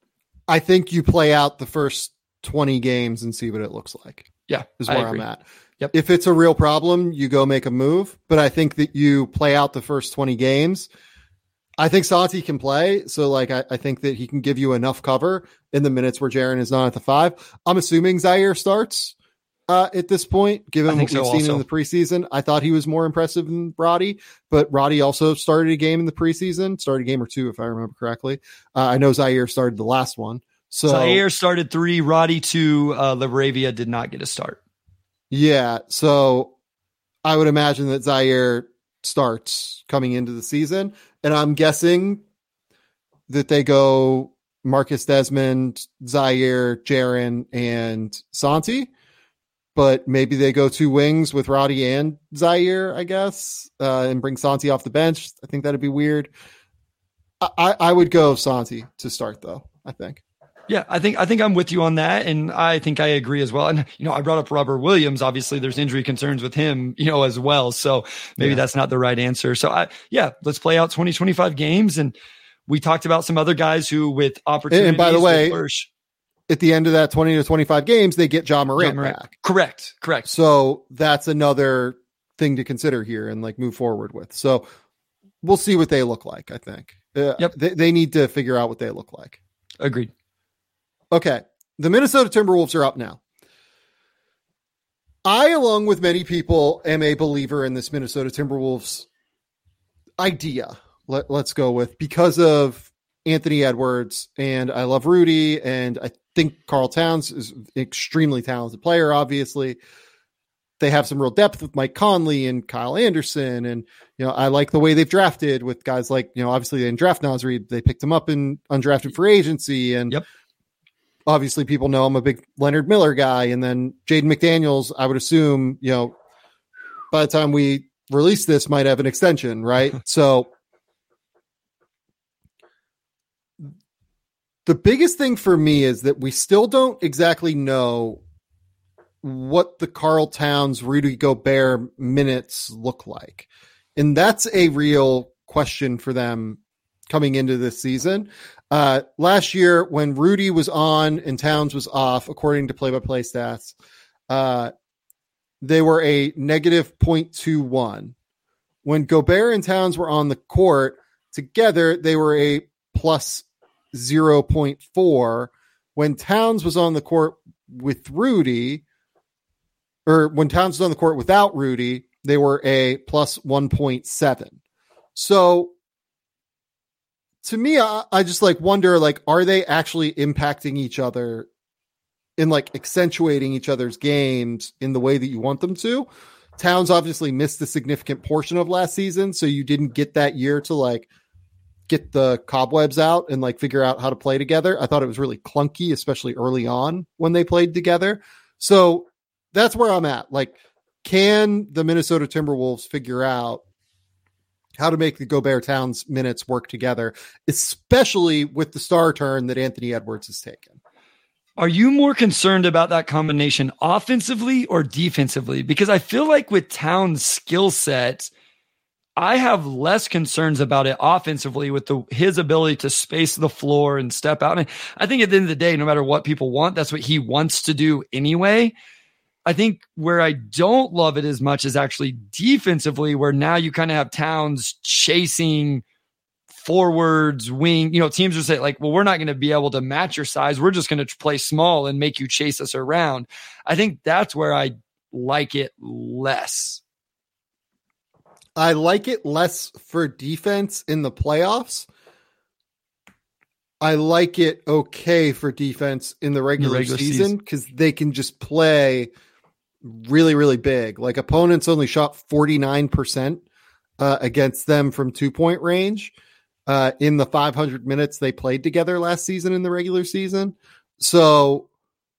I think you play out the first 20 games and see what it looks like. Yeah, is where I'm at. Yep. If it's a real problem, you go make a move. But I think that you play out the first 20 games. I think Santi can play. So like, I think that he can give you enough cover in the minutes where Jaren is not at the 5. I'm assuming Zaire starts at this point, given what we've seen in the preseason. I thought he was more impressive than Roddy, but Roddy also started a game in the preseason, started a game or 2, if I remember correctly. I know Zaire started the last one. So Zaire started 3, Roddy 2, LaRavia did not get a start. Yeah, so I would imagine that Zaire starts coming into the season, and I'm guessing that they go Marcus Desmond, Zaire, Jaren, and Santi, but maybe they go 2 wings with Roddy and Zaire, I guess, and bring Santi off the bench. I think that'd be weird. I would go Santi to start, though, I think. Yeah, I think I'm with you on that, and I think I agree as well. And I brought up Robert Williams. Obviously, there's injury concerns with him, as well. So maybe that's not the right answer. So let's play out 20-25 games, and we talked about some other guys who with opportunities. And by the way, at the end of that 20 to 25 games, they get Ja Morant back. Correct. So that's another thing to consider here and like move forward with. So we'll see what they look like. I think they need to figure out what they look like. Agreed. Okay, the Minnesota Timberwolves are up now. I, along with many people, am a believer in this Minnesota Timberwolves idea. Let's go with, because of Anthony Edwards, and I love Rudy, and I think Karl Towns is an extremely talented player, obviously. They have some real depth with Mike Conley and Kyle Anderson, and I like the way they've drafted with guys like, obviously they didn't draft Naz Reid, they picked him up in undrafted free agency, and obviously people know I'm a big Leonard Miller guy. And then Jaden McDaniels, I would assume, by the time we release this, might have an extension, right? So the biggest thing for me is that we still don't exactly know what the Karl Towns, Rudy Gobert minutes look like. And that's a real question for them coming into this season. Last year when Rudy was on and Towns was off, according to play-by-play stats, they were a negative 0.21. When Gobert and Towns were on the court together, they were a plus 0.4. When Towns was on the court with Rudy, or when Towns was on the court without Rudy, they were a plus 1.7. So to me, I just like wonder, like, are they actually impacting each other in like accentuating each other's games in the way that you want them to? Towns obviously missed a significant portion of last season, so you didn't get that year to like get the cobwebs out and like figure out how to play together. I thought it was really clunky, especially early on when they played together. So that's where I'm at. Like, can the Minnesota Timberwolves figure out how to make the Gobert Towns minutes work together, especially with the star turn that Anthony Edwards has taken? Are you more concerned about that combination offensively or defensively? Because I feel like with Towns' skill set, I have less concerns about it offensively with his ability to space the floor and step out. And I think at the end of the day, no matter what people want, that's what he wants to do anyway. I think where I don't love it as much is actually defensively, where now you kind of have Towns chasing forwards, wing, teams will say like, well, we're not going to be able to match your size. We're just going to play small and make you chase us around. I think that's where I like it less. I like it less for defense in the playoffs. I like it okay for defense in the regular season because they can just play really, really big. Like, opponents only shot 49% against them from 2-point range in the 500 minutes they played together last season in the regular season. So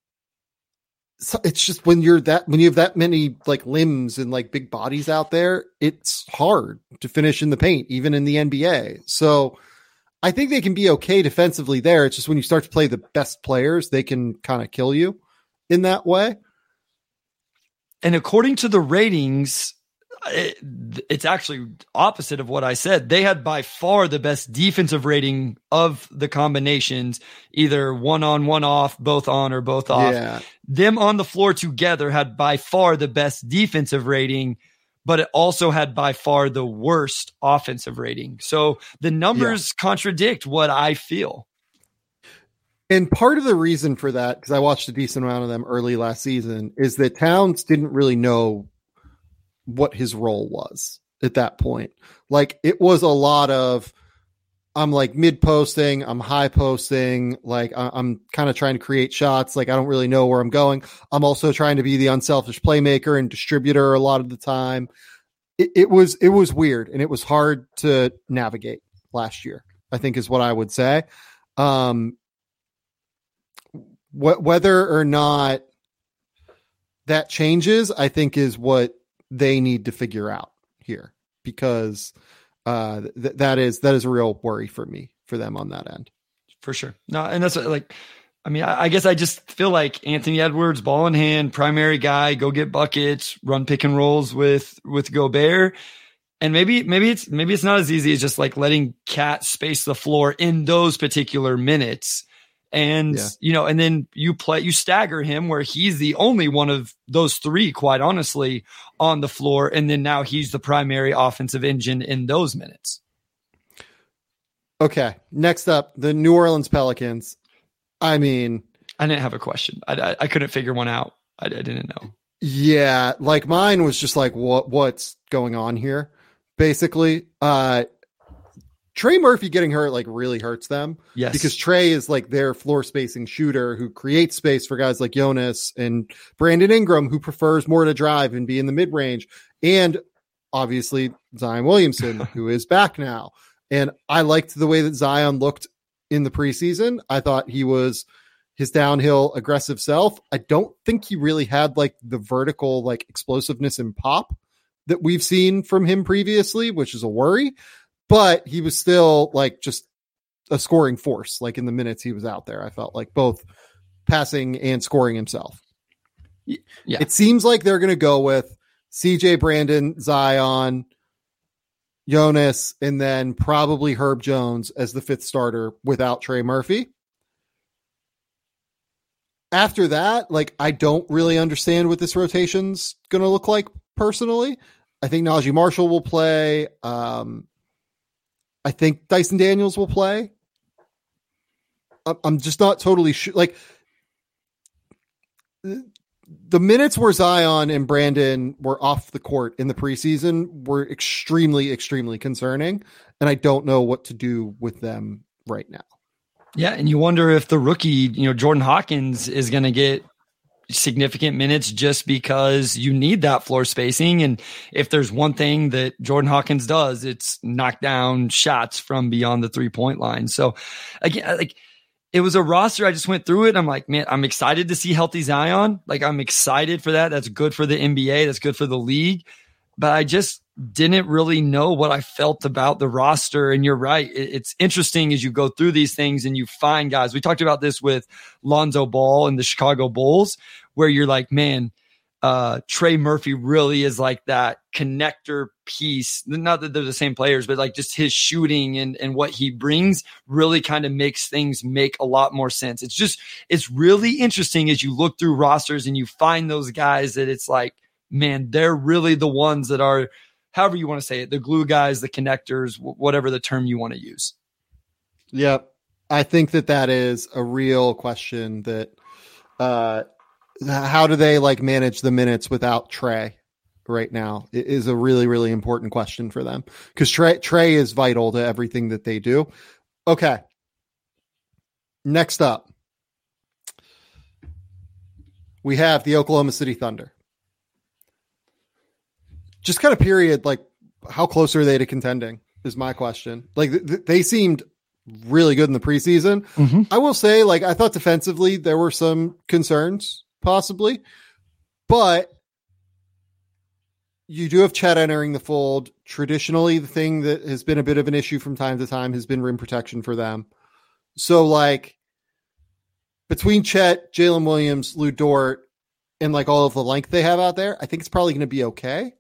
it's just when you have that many like limbs and like big bodies out there, it's hard to finish in the paint, even in the NBA. So I think they can be okay defensively there. It's just when you start to play the best players, they can kind of kill you in that way. And according to the ratings, it's actually opposite of what I said. They had by far the best defensive rating of the combinations, either one on, one off, both on, or both off. Yeah. Them on the floor together had by far the best defensive rating, but it also had by far the worst offensive rating. So the numbers contradict what I feel. And part of the reason for that, because I watched a decent amount of them early last season, is that Towns didn't really know what his role was at that point. Like, it was a lot of, I'm like mid posting, I'm high posting, like I'm kind of trying to create shots. Like, I don't really know where I'm going. I'm also trying to be the unselfish playmaker and distributor a lot of the time. It was weird, and it was hard to navigate last year, I think is what I would say. Whether or not that changes, I think is what they need to figure out here, because that is a real worry for me, for them on that end. For sure. No, and that's like, I mean, I guess I just feel like Anthony Edwards, ball in hand, primary guy, go get buckets, run pick and rolls with Gobert. And maybe it's not as easy as just like letting Cat space the floor in those particular minutes. And, and then you stagger him where he's the only one of those three, quite honestly, on the floor. And then now he's the primary offensive engine in those minutes. Okay. Next up, the New Orleans Pelicans. I mean, I didn't have a question. I couldn't figure one out. I didn't know. Yeah. Like, mine was just like, what's going on here? Basically, Trey Murphy getting hurt like really hurts them. Yes. Because Trey is like their floor spacing shooter who creates space for guys like Jonas and Brandon Ingram, who prefers more to drive and be in the mid range. And obviously Zion Williamson, who is back now. And I liked the way that Zion looked in the preseason. I thought he was his downhill aggressive self. I don't think he really had like the vertical, like explosiveness and pop that we've seen from him previously, which is a worry. But he was still like just a scoring force. Like, in the minutes he was out there, I felt like both passing and scoring himself. Yeah. It seems like they're going to go with CJ, Brandon, Zion, Jonas, and then probably Herb Jones as the fifth starter without Trey Murphy. After that, like, I don't really understand what this rotation's going to look like personally. I think Najee Marshall will play. I think Dyson Daniels will play. I'm just not totally sure. Like, the minutes where Zion and Brandon were off the court in the preseason were extremely, extremely concerning. And I don't know what to do with them right now. Yeah, and you wonder if the rookie, Jordan Hawkins is going to get significant minutes just because you need that floor spacing. And if there's one thing that Jordan Hawkins does, it's knock down shots from beyond the 3-point line. So again, like, it was a roster. I just went through it. I'm like, man, I'm excited to see healthy Zion. Like, I'm excited for that. That's good for the NBA. That's good for the league. But I just didn't really know what I felt about the roster. And you're right. It's interesting as you go through these things and you find guys. We talked about this with Lonzo Ball and the Chicago Bulls, where you're like, man, Trey Murphy really is like that connector piece. Not that they're the same players, but like just his shooting and what he brings really kind of makes things make a lot more sense. It's really interesting as you look through rosters and you find those guys that it's like, man, they're really the ones that are, however you want to say it, the glue guys, the connectors, whatever the term you want to use. Yep. I think that is a real question that, how do they like manage the minutes without Trey right now? It is a really, really important question for them because Trey is vital to everything that they do. Okay. Next up, we have the Oklahoma City Thunder. Just kind of period, like, how close are they to contending is my question. Like, they seemed really good in the preseason. Mm-hmm. I will say, like, I thought defensively there were some concerns possibly, but you do have Chet entering the fold. Traditionally, the thing that has been a bit of an issue from time to time has been rim protection for them. So, like, between Chet, Jalen Williams, Lou Dort, and like all of the length they have out there, I think it's probably going to be okay.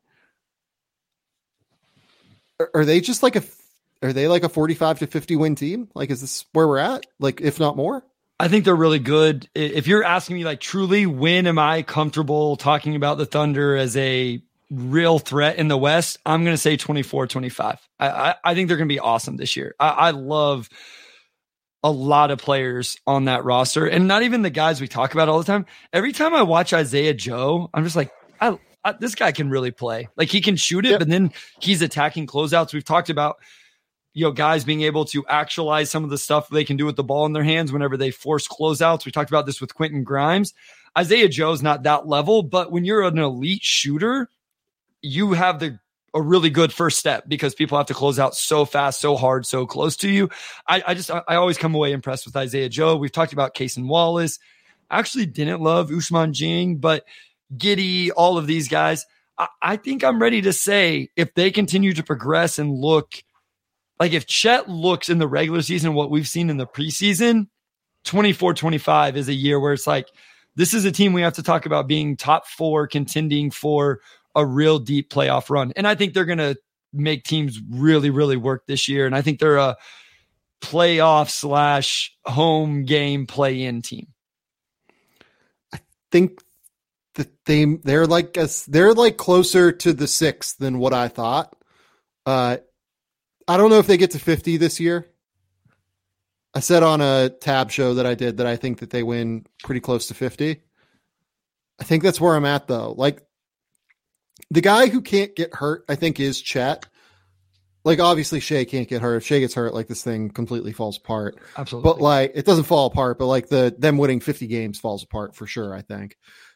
Are they just like are they like a 45 to 50 win team? Like, is this where we're at? Like, if not more? I think they're really good. If you're asking me, like, truly, when am I comfortable talking about the Thunder as a real threat in the West? I'm going to say 24-25. I think they're going to be awesome this year. I love a lot of players on that roster, and not even the guys we talk about all the time. Every time I watch Isaiah Joe, I'm just like, this guy can really play. Like, he can shoot it, but then he's attacking closeouts. We've talked about, guys being able to actualize some of the stuff they can do with the ball in their hands whenever they force closeouts. We talked about this with Quentin Grimes. Isaiah Joe's not that level, but when you're an elite shooter, you have a really good first step because people have to close out so fast, so hard, so close to you. I always come away impressed with Isaiah Joe. We've talked about Cason Wallace. I actually didn't love Ousmane Dieng, but Giddey, all of these guys, I think I'm ready to say if they continue to progress and look like if Chet looks in the regular season, what we've seen in the preseason, 24-25 is a year where it's like, this is a team we have to talk about being top 4 contending for a real deep playoff run. And I think they're going to make teams really, really work this year. And I think they're a playoff / home game play-in team. I think that they're like closer to the 6th than what I thought. I don't know if they get to 50 this year. I said on a tab show that I did that I think that they win pretty close to 50. I think that's where I'm at though. Like, the guy who can't get hurt, I think, is Chet. Like, obviously Shea can't get hurt. If Shea gets hurt, like, this thing completely falls apart. Absolutely. But like, it doesn't fall apart, but like them winning 50 games falls apart for sure, I think.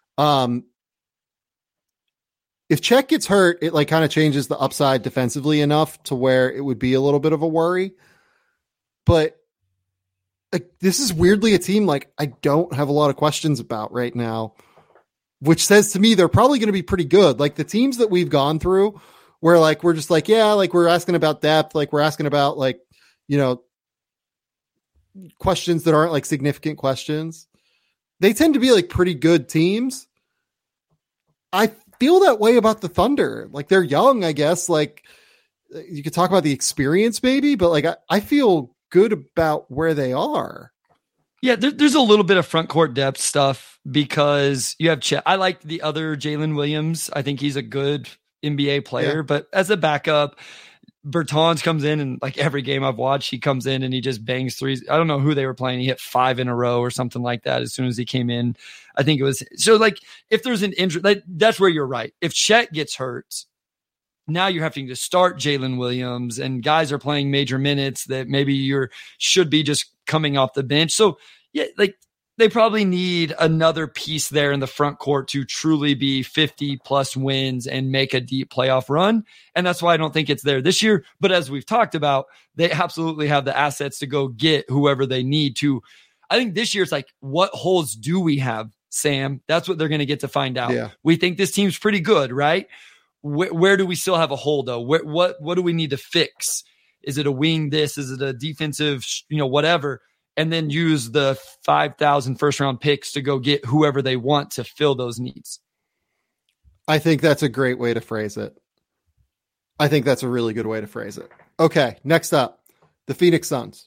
If Chet gets hurt, it like kind of changes the upside defensively enough to where it would be a little bit of a worry. But like, this is weirdly a team like I don't have a lot of questions about right now, which says to me they're probably going to be pretty good. Like, the teams that we've gone through where like we're just like, yeah, like we're asking about depth, like we're asking about like, questions that aren't like significant questions. They tend to be like pretty good teams. I feel that way about the Thunder. Like they're young, I guess. Like you could talk about the experience maybe, but like I feel good about where they are. Yeah, there's a little bit of front court depth stuff because you have Chet. I like the other Jalen Williams. I think he's a good NBA player, but as a backup, Bertans comes in and like every game I've watched, he comes in and he just bangs threes. I don't know who they were playing. He hit 5 in a row or something like that as soon as he came in. I think it was so like if there's an injury, that's where you're right. If Chet gets hurt, now you're having to start Jalen Williams and guys are playing major minutes that maybe should be just coming off the bench. So yeah, like they probably need another piece there in the front court to truly be 50 plus wins and make a deep playoff run. And that's why I don't think it's there this year. But as we've talked about, they absolutely have the assets to go get whoever they need to. I think this year it's like, what holes do we have, Sam? That's what they're going to get to find out. Yeah. We think this team's pretty good, right? Where do we still have a hole though? What do we need to fix? Is it a wing this? Is it a defensive, whatever? And then use the 5,000 first round picks to go get whoever they want to fill those needs. I think that's a great way to phrase it. I think that's a really good way to phrase it. Okay. Next up, the Phoenix Suns.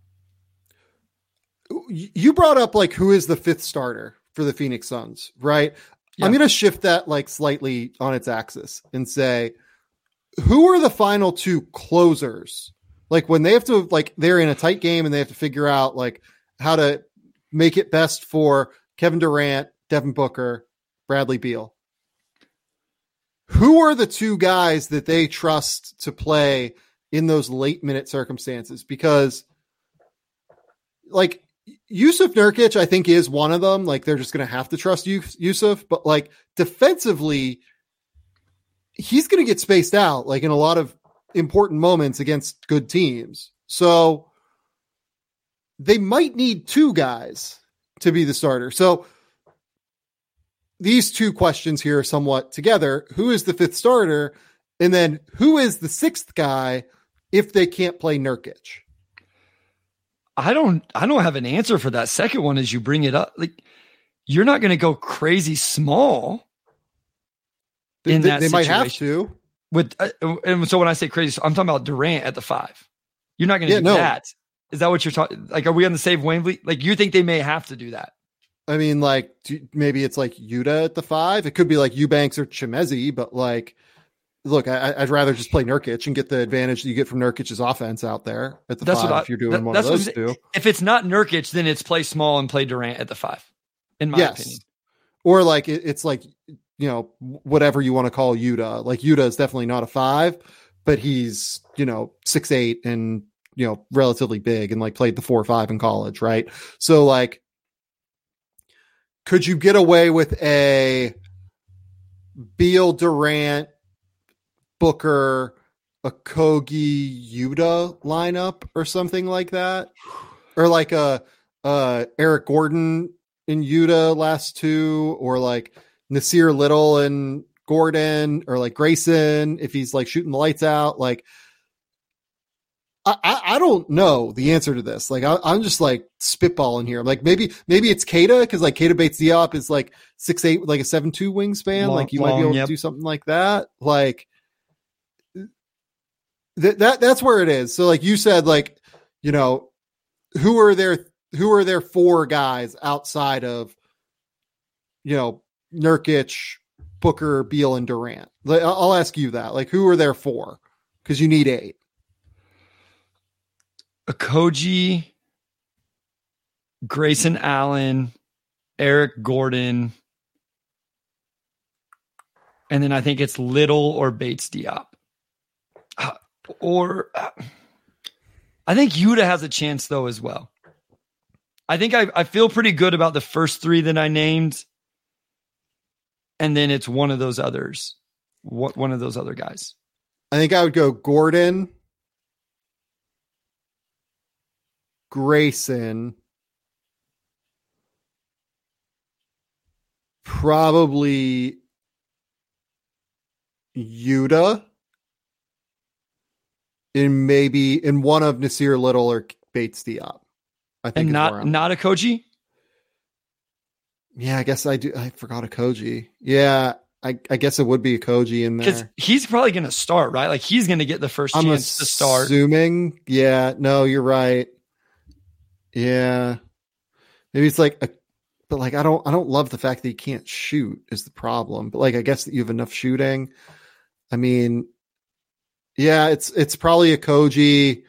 You brought up like, who is the fifth starter for the Phoenix Suns, right? Yeah. I'm going to shift that like slightly on its axis and say, who are the final two closers? Like when they have to, like they're in a tight game and they have to figure out like how to make it best for Kevin Durant, Devin Booker, Bradley Beal. Who are the two guys that they trust to play in those late minute circumstances? Because like Yusuf Nurkic, I think is one of them. Like they're just going to have to trust Yusuf, but like defensively, he's going to get spaced out like in a lot of important moments against good teams. So they might need two guys to be the starter. So these two questions here are somewhat together. Who is the fifth starter? And then who is the sixth guy if they can't play Nurkic? I don't have an answer for that second one as you bring it up. Like you're not going to go crazy small. They might have to. And so when I say crazy, I'm talking about Durant at the 5. You're not going to do that. Is that what you're talking? Like, are we on the same wavelength? Like, you think they may have to do that? I mean, like maybe it's like Yuta at the 5. It could be like Eubanks or Chimezie, but like, look, I'd rather just play Nurkic and get the advantage that you get from Nurkic's offense out there at the 5. If you're doing one of those two, if it's not Nurkic, then it's play small and play Durant at the 5. In my opinion, or like it's like. Whatever you want to call Yuta. Like Yuta is definitely not a 5, but he's, 6'8" and, relatively big and like played the 4 or 5 in college. Right. So like, could you get away with a Beal, Durant, Booker, a Kogi, Yuta lineup or something like that? Or like a Eric Gordon in Yuta last 2, or like Nasir Little and Gordon, or like Grayson, if he's like shooting the lights out. Like, I don't know the answer to this. Like, I'm just like spitballing here. Like maybe it's Keita, because like Keita Bates-Diop is like 6'8" with like a 7'2" wingspan. Like you might be able to do something like that. Like that's where it is. So like you said, like, who are their 4 guys outside of, Nurkic, Booker, Beal, and Durant? I'll ask you that. Like, who are there 4? Because you need 8. Okogie, Grayson Allen, Eric Gordon, and then I think it's Little or Bates-Diop. I think Yuta has a chance though as well. I think I feel pretty good about the first 3 that I named. And then it's one of those others, one of those other guys. I think I would go Gordon, Grayson, probably Yuta, and maybe in one of Nasir Little or Bates-Diop. I think, and not Okogie. Yeah, I guess I do. I forgot Okogie. Yeah. I guess it would be a Koji in because there. he's probably going to start, right? Like he's going to get the first chance to start. Assuming, yeah, no, you're right. Yeah, maybe it's like but like I don't love the fact that he can't shoot is the problem. But like I guess that you have enough shooting. I mean, yeah, it's probably a Koji,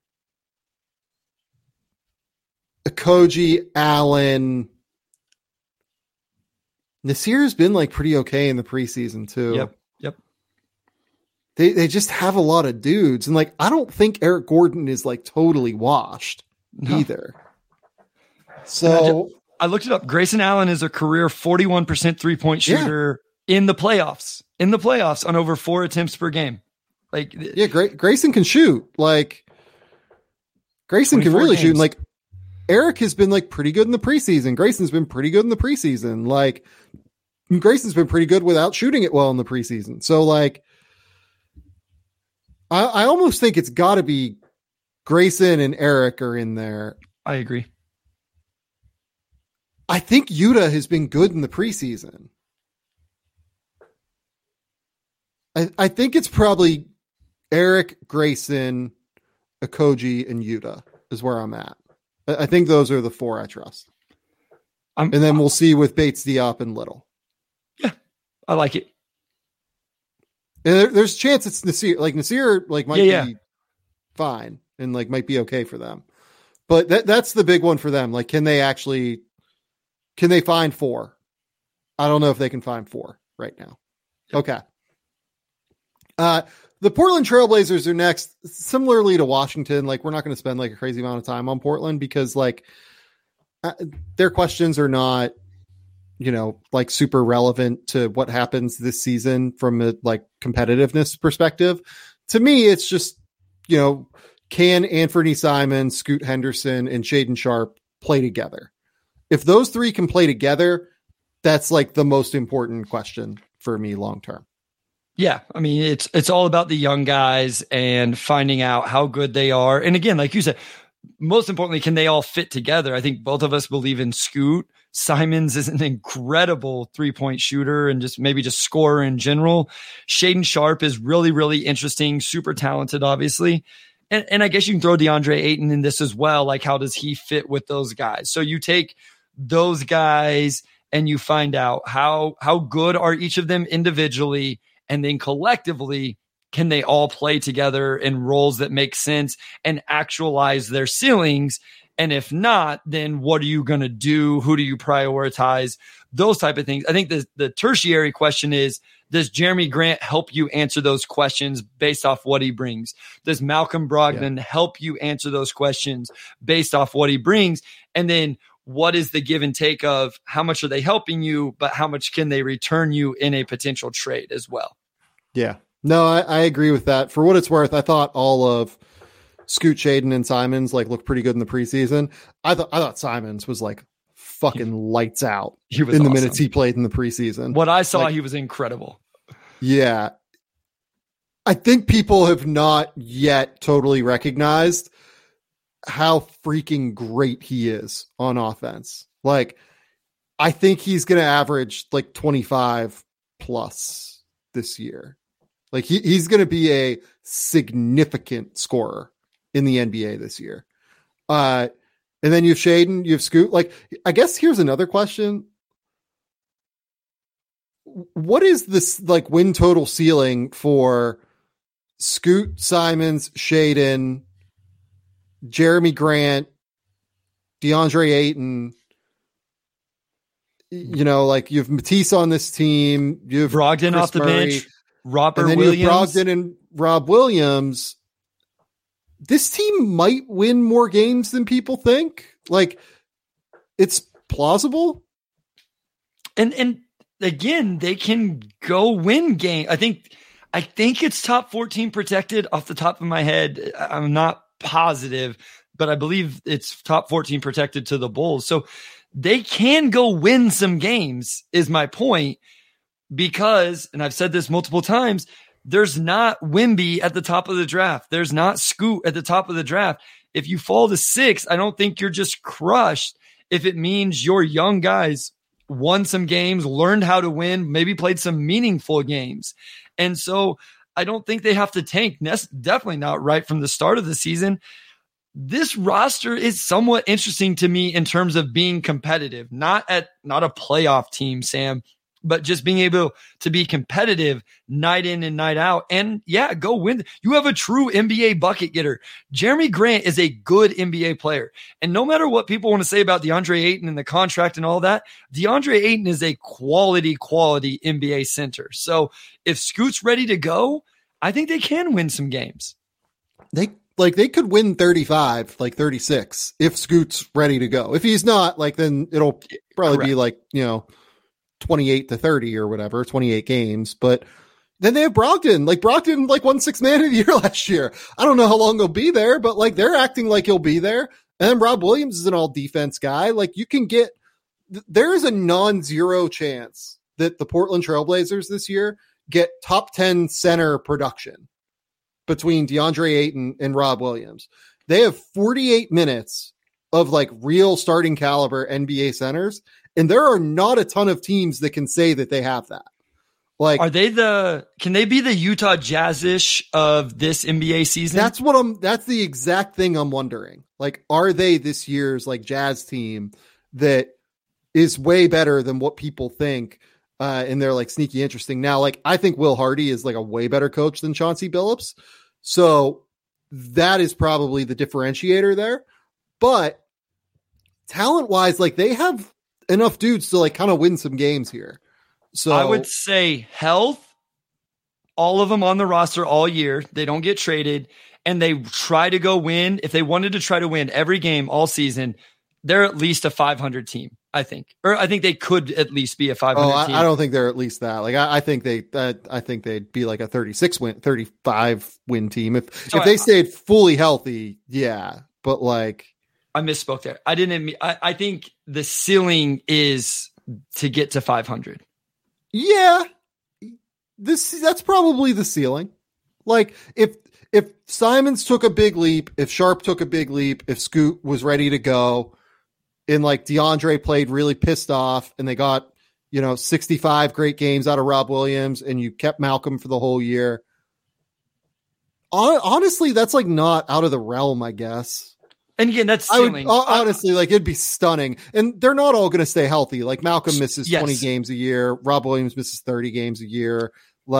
Allen. Nasir's been like pretty okay in the preseason too. Yep. They just have a lot of dudes, and like I don't think Eric Gordon is like totally washed either. So I looked it up. Grayson Allen is a career 41% 3-point shooter in the playoffs. In the playoffs on over 4 attempts per game. Like Grayson can shoot. Like Grayson can really shoot. And like Eric has been like pretty good in the preseason. Grayson's been pretty good in the preseason. Like Grayson's been pretty good without shooting it well in the preseason. So like I almost think it's got to be Grayson and Eric are in there. I agree. I think Yuta has been good in the preseason. I think it's probably Eric, Grayson, Okogie, and Yuta is where I'm at. I think those are the 4 I trust. And then we'll see with Bates, Diop, and Little. Yeah, I like it. And there's a chance it's Nasir. Like Nasir like might be fine and like might be okay for them. But that's the big one for them. Like, can they find 4? I don't know if they can find 4 right now. Yep. Okay. The Portland Trailblazers are next. Similarly to Washington, like we're not going to spend like a crazy amount of time on Portland because like their questions are not, like super relevant to what happens this season from a like competitiveness perspective. To me, it's just, can Anthony Simons, Scoot Henderson, and Shaedon Sharpe play together? If those 3 can play together, that's like the most important question for me long term. Yeah, I mean, it's all about the young guys and finding out how good they are. And again, like you said, most importantly, can they all fit together? I think both of us believe in Scoot. Simons is an incredible 3-point shooter and just scorer in general. Shaedon Sharpe is really, really interesting, super talented, obviously. And I guess you can throw DeAndre Ayton in this as well. Like, how does he fit with those guys? So you take those guys and you find out how good are each of them individually. And then collectively, can they all play together in roles that make sense and actualize their ceilings? And if not, then what are you going to do? Who do you prioritize? Those type of things. I think the tertiary question is, does Jeremy Grant help you answer those questions based off what he brings? Does Malcolm Brogdon help you answer those questions based off what he brings? And then what is the give and take of how much are they helping you, but how much can they return you in a potential trade as well? Yeah, no, I agree with that. For what it's worth, I thought all of Scoot, Shaedon, and Simons like looked pretty good in the preseason. I thought Simons was like fucking lights out in the minutes he played in the preseason. What I saw, he was incredible. Yeah. I think people have not yet totally recognized how freaking great he is on offense. Like, I think he's going to average like 25 plus this year. Like he's going to be a significant scorer in the NBA this year. And then you have Shaedon, you have Scoot. Like, I guess here's another question. What is this like win total ceiling for Scoot, Simons, Shaedon, Jeremy Grant, DeAndre Ayton? Like you have Matisse on this team. You have Brogdon Chris off the Murray, bench. Robert and then Williams. You have Brogdon and Rob Williams. This team might win more games than people think. Like, it's plausible. And again, they can go win game. I think it's top 14 protected off the top of my head. I'm not positive, but I believe it's top 14 protected to the Bulls. So they can go win some games is my point, because, and I've said this multiple times, there's not Wemby at the top of the draft. There's not Scoot at the top of the draft. If you fall to 6, I don't think you're just crushed if it means your young guys won some games, learned how to win, maybe played some meaningful games. And so I don't think they have to tank. Definitely not right from the start of the season. This roster is somewhat interesting to me in terms of being competitive, not a playoff team, Sam, but just being able to be competitive night in and night out. And yeah, go win. You have a true NBA bucket getter. Jeremy Grant is a good NBA player. And no matter what people want to say about DeAndre Ayton and the contract and all that, DeAndre Ayton is a quality NBA center. So if Scoot's ready to go, I think they can win some games. They could win 35, 36 if Scoot's ready to go. If he's not, then it'll probably be 28-30 or whatever, 28 games. But then they have Brogdon. Brogdon won 6th man of the year last year. I don't know how long he'll be there, but they're acting like he'll be there. And then Rob Williams is an all defense guy. You can get, there is a non-zero chance that the Portland Trailblazers this year get top 10 center production between DeAndre Ayton and Rob Williams. They have 48 minutes of real starting caliber NBA centers. And there are not a ton of teams that can say that they have that. Are they can they be the Utah Jazz-ish of this NBA season? That's the exact thing I'm wondering. Are they this year's Jazz team that is way better than what people think? And they're sneaky interesting. Now, I think Will Hardy is a way better coach than Chauncey Billups. So that is probably the differentiator there. But talent wise, they have enough dudes to kind of win some games here. So I would say health, all of them on the roster all year. They don't get traded and they try to go win. If they wanted to try to win every game all season, they're at least a 500 team, I think. Or I think they could at least be a 500 team. I don't think they're at least that. I think they'd be a 35 win team if they stayed fully healthy. Yeah. But I misspoke there. I think the ceiling is to get to 500. Yeah. That's probably the ceiling. If Simons took a big leap, if Sharp took a big leap, if Scoot was ready to go, and DeAndre played really pissed off and they got, 65 great games out of Rob Williams and you kept Malcolm for the whole year. Honestly, that's not out of the realm, I guess. And again, that's ceiling. Honestly, it'd be stunning. And they're not all going to stay healthy. Malcolm misses 20 games a year. Rob Williams misses 30 games a year.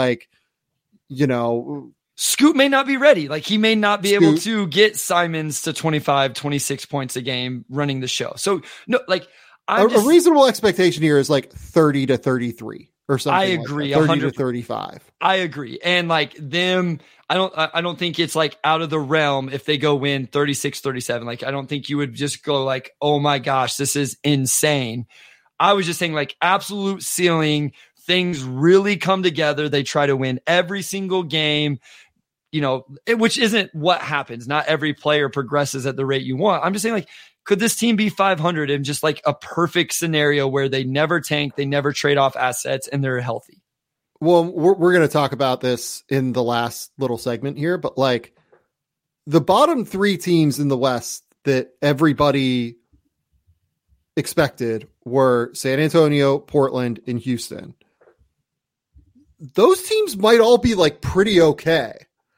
Scoot may not be ready. He may not be able to get Simons to 25, 26 points a game running the show. So no, a reasonable expectation here is 30 to 33 or something. I agree. 30 to 35. I agree. And them, I don't think it's out of the realm if they go win 36, 37. I don't think you would just go oh my gosh, this is insane. I was just saying absolute ceiling, things really come together. They try to win every single game, which isn't what happens. Not every player progresses at the rate you want. I'm just saying could this team be 500 in just a perfect scenario where they never tank, they never trade off assets, and they're healthy? Well, we're going to talk about this in the last little segment here, but the bottom 3 teams in the West that everybody expected were San Antonio, Portland, and Houston. Those teams might all be pretty okay.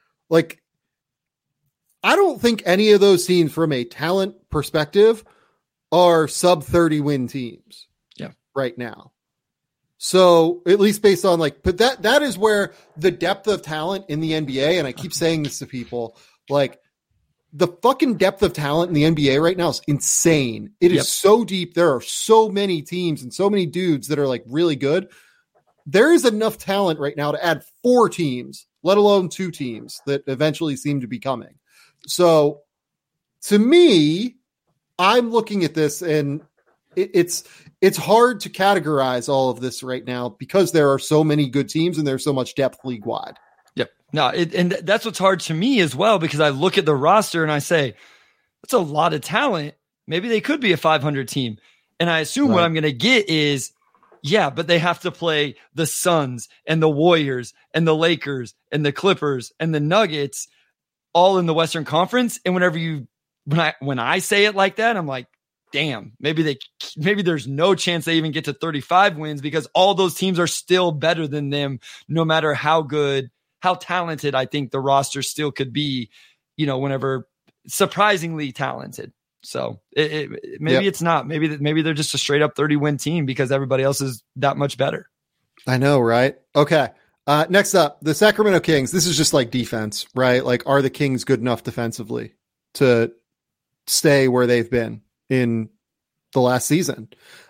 I don't think any of those teams from a talent perspective are sub 30 win teams right now. So at least based on but that is where the depth of talent in the NBA, and I keep saying this to people, the fucking depth of talent in the NBA right now is insane. It is so deep. There are so many teams and so many dudes that are really good. There is enough talent right now to add 4 teams, let alone 2 teams that eventually seem to be coming. So to me, I'm looking at this and it's hard to categorize all of this right now because there are so many good teams and there's so much depth league wide. Yep. No, and that's what's hard to me as well, because I look at the roster and I say, that's a lot of talent. Maybe they could be a 500 team. And I assume what I'm going to get is, but they have to play the Suns and the Warriors and the Lakers and the Clippers and the Nuggets all in the Western Conference. And when I say it like that, I'm damn, maybe there's no chance they even get to 35 wins because all those teams are still better than them, no matter how good, how talented I think the roster still could be, whenever surprisingly talented. So maybe it's not, maybe they're just a straight up 30-win team because everybody else is that much better. I know, right? Okay. Next up, the Sacramento Kings. This is just like defense, right? Like, are the Kings good enough defensively to stay where they've been in the last season?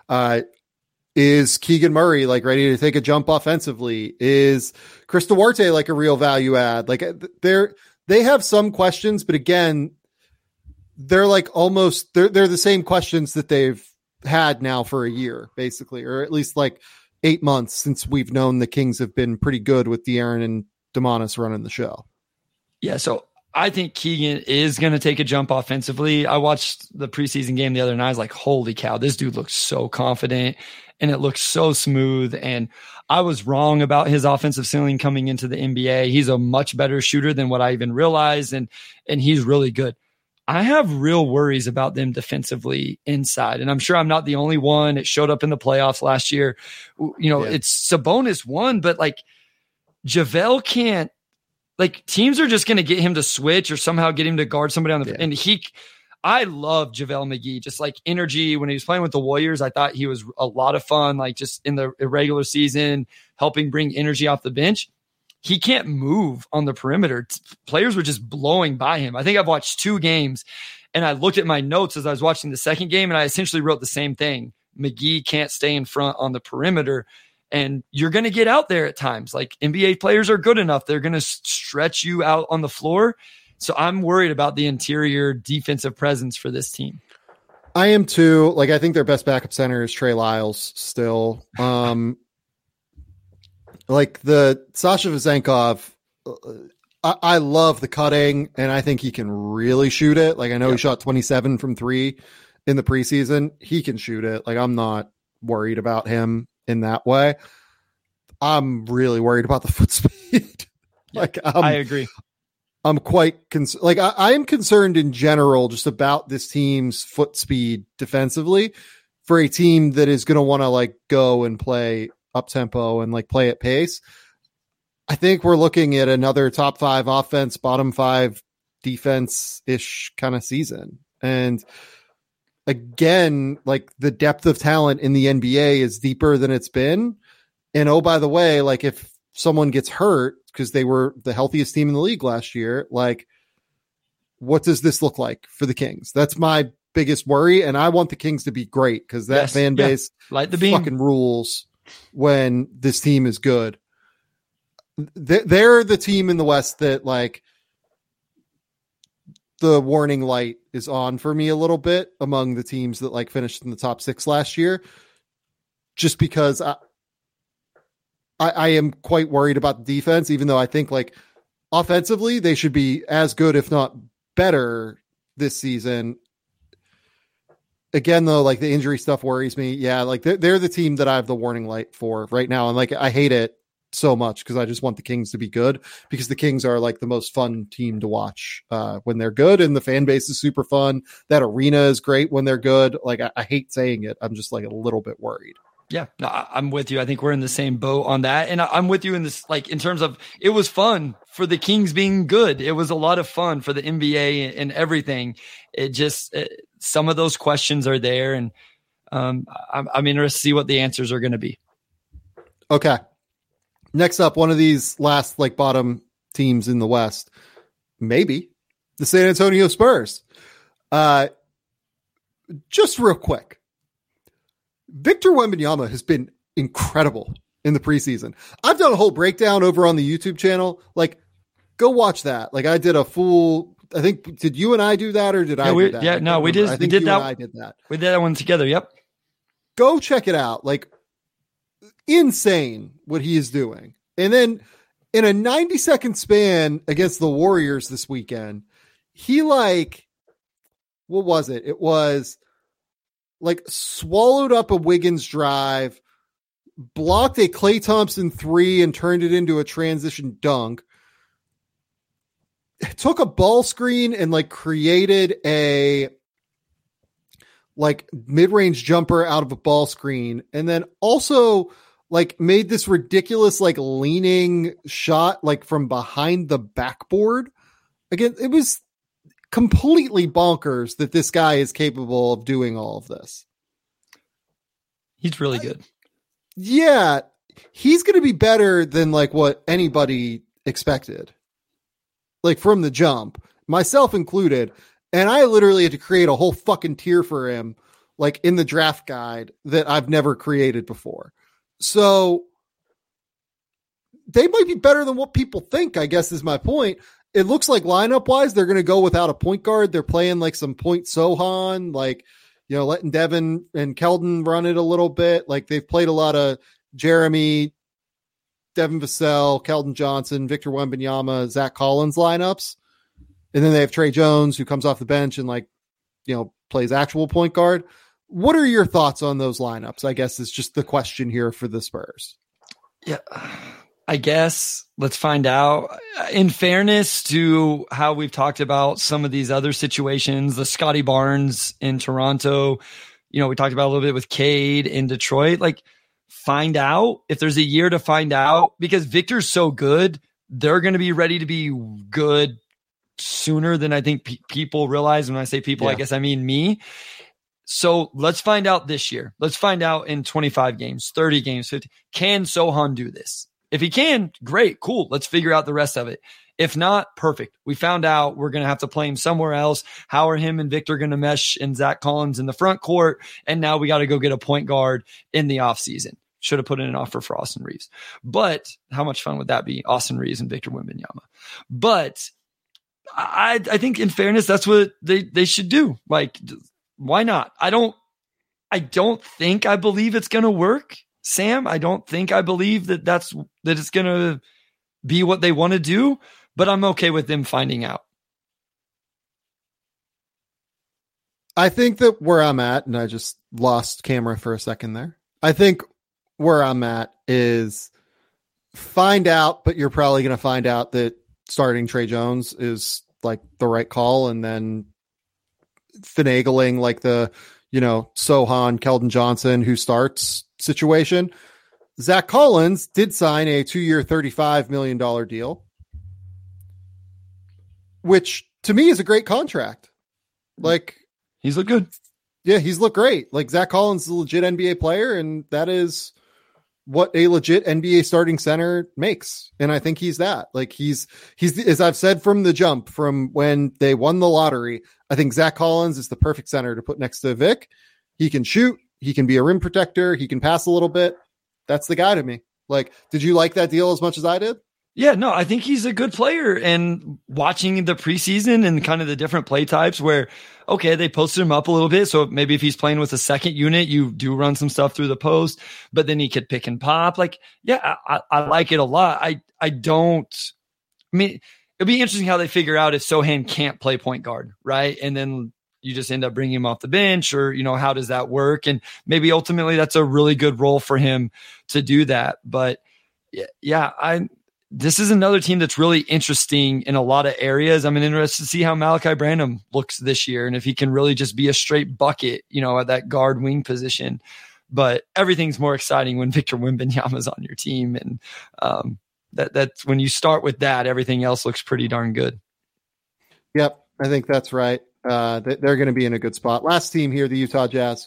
Is Keegan Murray like ready to take a jump offensively? Is Chris Duarte like a real value add? Like, they have some questions, but again, they're like almost they're the same questions that they've had now for a year, basically, or at least like 8 months since we've known the Kings have been pretty good with De'Aaron and Domantas running the show. Yeah, so I think Keegan is going to take a jump offensively. I watched the preseason game the other night. I was like, holy cow, this dude looks so confident and it looks so smooth. And I was wrong about his offensive ceiling coming into the NBA. He's a much better shooter than what I even realized. And he's really good. I have real worries about them defensively inside. And I'm sure I'm not the only one. It showed up in the playoffs last year. It's Sabonis won, but like JaVale can't, like teams are just going to get him to switch or somehow get him to guard somebody on the, and I love JaVale McGee, just like energy when he was playing with the Warriors. I thought he was a lot of fun, like just in the irregular season, helping bring energy off the bench. He can't move on the perimeter. Players were just blowing by him. I think I've watched 2 games and I looked at my notes as I was watching the second game and I essentially wrote the same thing. McGee can't stay in front on the perimeter and you're going to get out there at times. Like NBA players are good enough. They're going to stretch you out on the floor. So I'm worried about the interior defensive presence for this team. I am too. Like, I think their best backup center is Trey Lyles still. Like the Sasha Vezenkov, I love the cutting, and I think he can really shoot it. Like, I know he shot 27 from 3 in the preseason. He can shoot it. Like, I'm not worried about him in that way. I'm really worried about the foot speed. I agree. I'm quite concerned. Like, I am concerned in general just about this team's foot speed defensively for a team that is going to want to like go and play up tempo and like play at pace. I think we're looking at another top 5 offense, bottom 5 defense ish kind of season. And again, like the depth of talent in the NBA is deeper than it's been. And oh, by the way, like if someone gets hurt because they were the healthiest team in the league last year, like what does this look like for the Kings? That's my biggest worry. And I want the Kings to be great because that fan base light the beam. Fucking rules when this team is good. They're the team in the West that like the warning light is on for me a little bit among the teams that like finished in the top 6 last year, just because I am quite worried about the defense, even though I think like offensively they should be as good, if not better this season. Again, though, like the injury stuff worries me. Yeah. Like they're the team that I have the warning light for right now. And like, I hate it so much because I just want the Kings to be good because the Kings are like the most fun team to watch when they're good. And the fan base is super fun. That arena is great when they're good. Like I hate saying it. I'm just like a little bit worried. Yeah, no, I'm with you. I think we're in the same boat on that. And I'm with you in this, like in terms of it was fun for the Kings being good. It was a lot of fun for the NBA and everything. It just, some of those questions are there. And I'm interested to see what the answers are going to be. Okay. Next up, one of these last like bottom teams in the West, maybe the San Antonio Spurs. Just real quick. Victor Wembanyama has been incredible in the preseason. I've done a whole breakdown over on the YouTube channel. Like, go watch that. Like, I did a full. I think did you and I do that, or did I do that? Yeah, no, we did. I think we did that. I did that. We did that one together. Yep. Go check it out. Like, insane what he is doing. And then in a 90-second span against the Warriors this weekend, he like, what was it? It was like swallowed up a Wiggins drive, blocked a Klay Thompson 3 and turned it into a transition dunk, took a ball screen and like created a like mid-range jumper out of a ball screen, and then also like made this ridiculous like leaning shot like from behind the backboard. Again, it was completely bonkers that this guy is capable of doing all of this. He's really good. Yeah, he's going to be better than like what anybody expected. Like from the jump, myself included. And I literally had to create a whole fucking tier for him, like in the draft guide that I've never created before. So they might be better than what people think, I guess is my point. It looks like lineup wise, they're going to go without a point guard. They're playing like some point Sohan, like, you know, letting Devin and Keldon run it a little bit. Like they've played a lot of Jeremy, Devin Vassell, Keldon Johnson, Victor Wembanyama, Zach Collins lineups. And then they have Trey Jones who comes off the bench and like, you know, plays actual point guard. What are your thoughts on those lineups? I guess is just the question here for the Spurs. Yeah, I guess let's find out. In fairness to how we've talked about some of these other situations, the Scotty Barnes in Toronto, you know, we talked about a little bit with Cade in Detroit, like find out if there's a year to find out, because Victor's so good. They're going to be ready to be good sooner than I think people realize. When I say people, I guess I mean me. So let's find out this year. Let's find out in 25 games, 30 games, 50. Can Sohan do this? If he can, great, cool. Let's figure out the rest of it. If not, perfect. We found out we're going to have to play him somewhere else. How are him and Victor going to mesh and Zach Collins in the front court? And now we got to go get a point guard in the offseason. Should have put in an offer for Austin Reeves. But how much fun would that be? Austin Reeves and Victor Wembanyama. But I think in fairness, that's what they should do. Like, why not? I don't think I believe it's going to work, Sam. I don't think I believe that it's going to be what they want to do, but I'm okay with them finding out. I think that where I'm at, and I just lost camera for a second there. I think where I'm at is find out, but you're probably going to find out that starting Trey Jones is like the right call, and then finagling like the, you know, Sohan, Keldon Johnson who starts situation. Zach Collins did sign a 2-year, $35 million deal, which to me is a great contract. Like he's looked good. Yeah, he's looked great. Like Zach Collins is a legit NBA player, and that is what a legit NBA starting center makes. And I think he's that. Like he's as I've said from the jump, from when they won the lottery, I think Zach Collins is the perfect center to put next to Vic. He can shoot. He can be a rim protector. He can pass a little bit. That's the guy to me. Like, did you like that deal as much as I did? Yeah, no, I think he's a good player. And watching the preseason and kind of the different play types where, okay, they posted him up a little bit. So maybe if he's playing with a second unit, you do run some stuff through the post, but then he could pick and pop. Like, yeah, I like it a lot. I mean, it'd be interesting how they figure out if Sohan can't play point guard, right? And then you just end up bringing him off the bench, or, you know, how does that work? And maybe ultimately that's a really good role for him to do that. But yeah, this is another team that's really interesting in a lot of areas. I'm interested to see how Malachi Branham looks this year, and if he can really just be a straight bucket, you know, at that guard wing position. But everything's more exciting when Victor Wembanyama's on your team. And that's when you start with that, everything else looks pretty darn good. Yep, I think that's right. They're going to be in a good spot. Last team here, the Utah Jazz.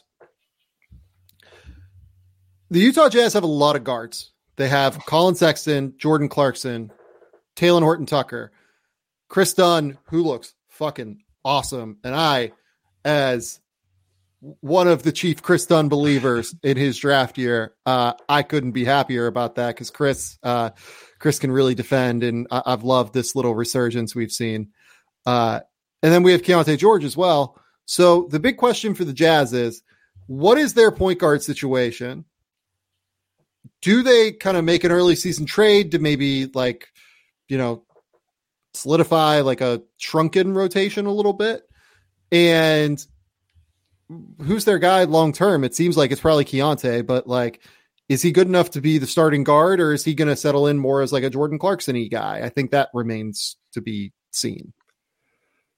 The Utah Jazz have a lot of guards. They have Colin Sexton, Jordan Clarkson, Talen Horton-Tucker, Chris Dunn, who looks fucking awesome. And I, as one of the chief Chris Dunn believers in his draft year, I couldn't be happier about that, because Chris can really defend, and I've loved this little resurgence we've seen. And then we have Keontae George as well. So the big question for the Jazz is, what is their point guard situation? Do they kind of make an early season trade to maybe, like, you know, solidify like a shrunken rotation a little bit? And who's their guy long term? It seems like it's probably Keontae, but like, is he good enough to be the starting guard, or is he going to settle in more as like a Jordan Clarkson-y guy? I think that remains to be seen.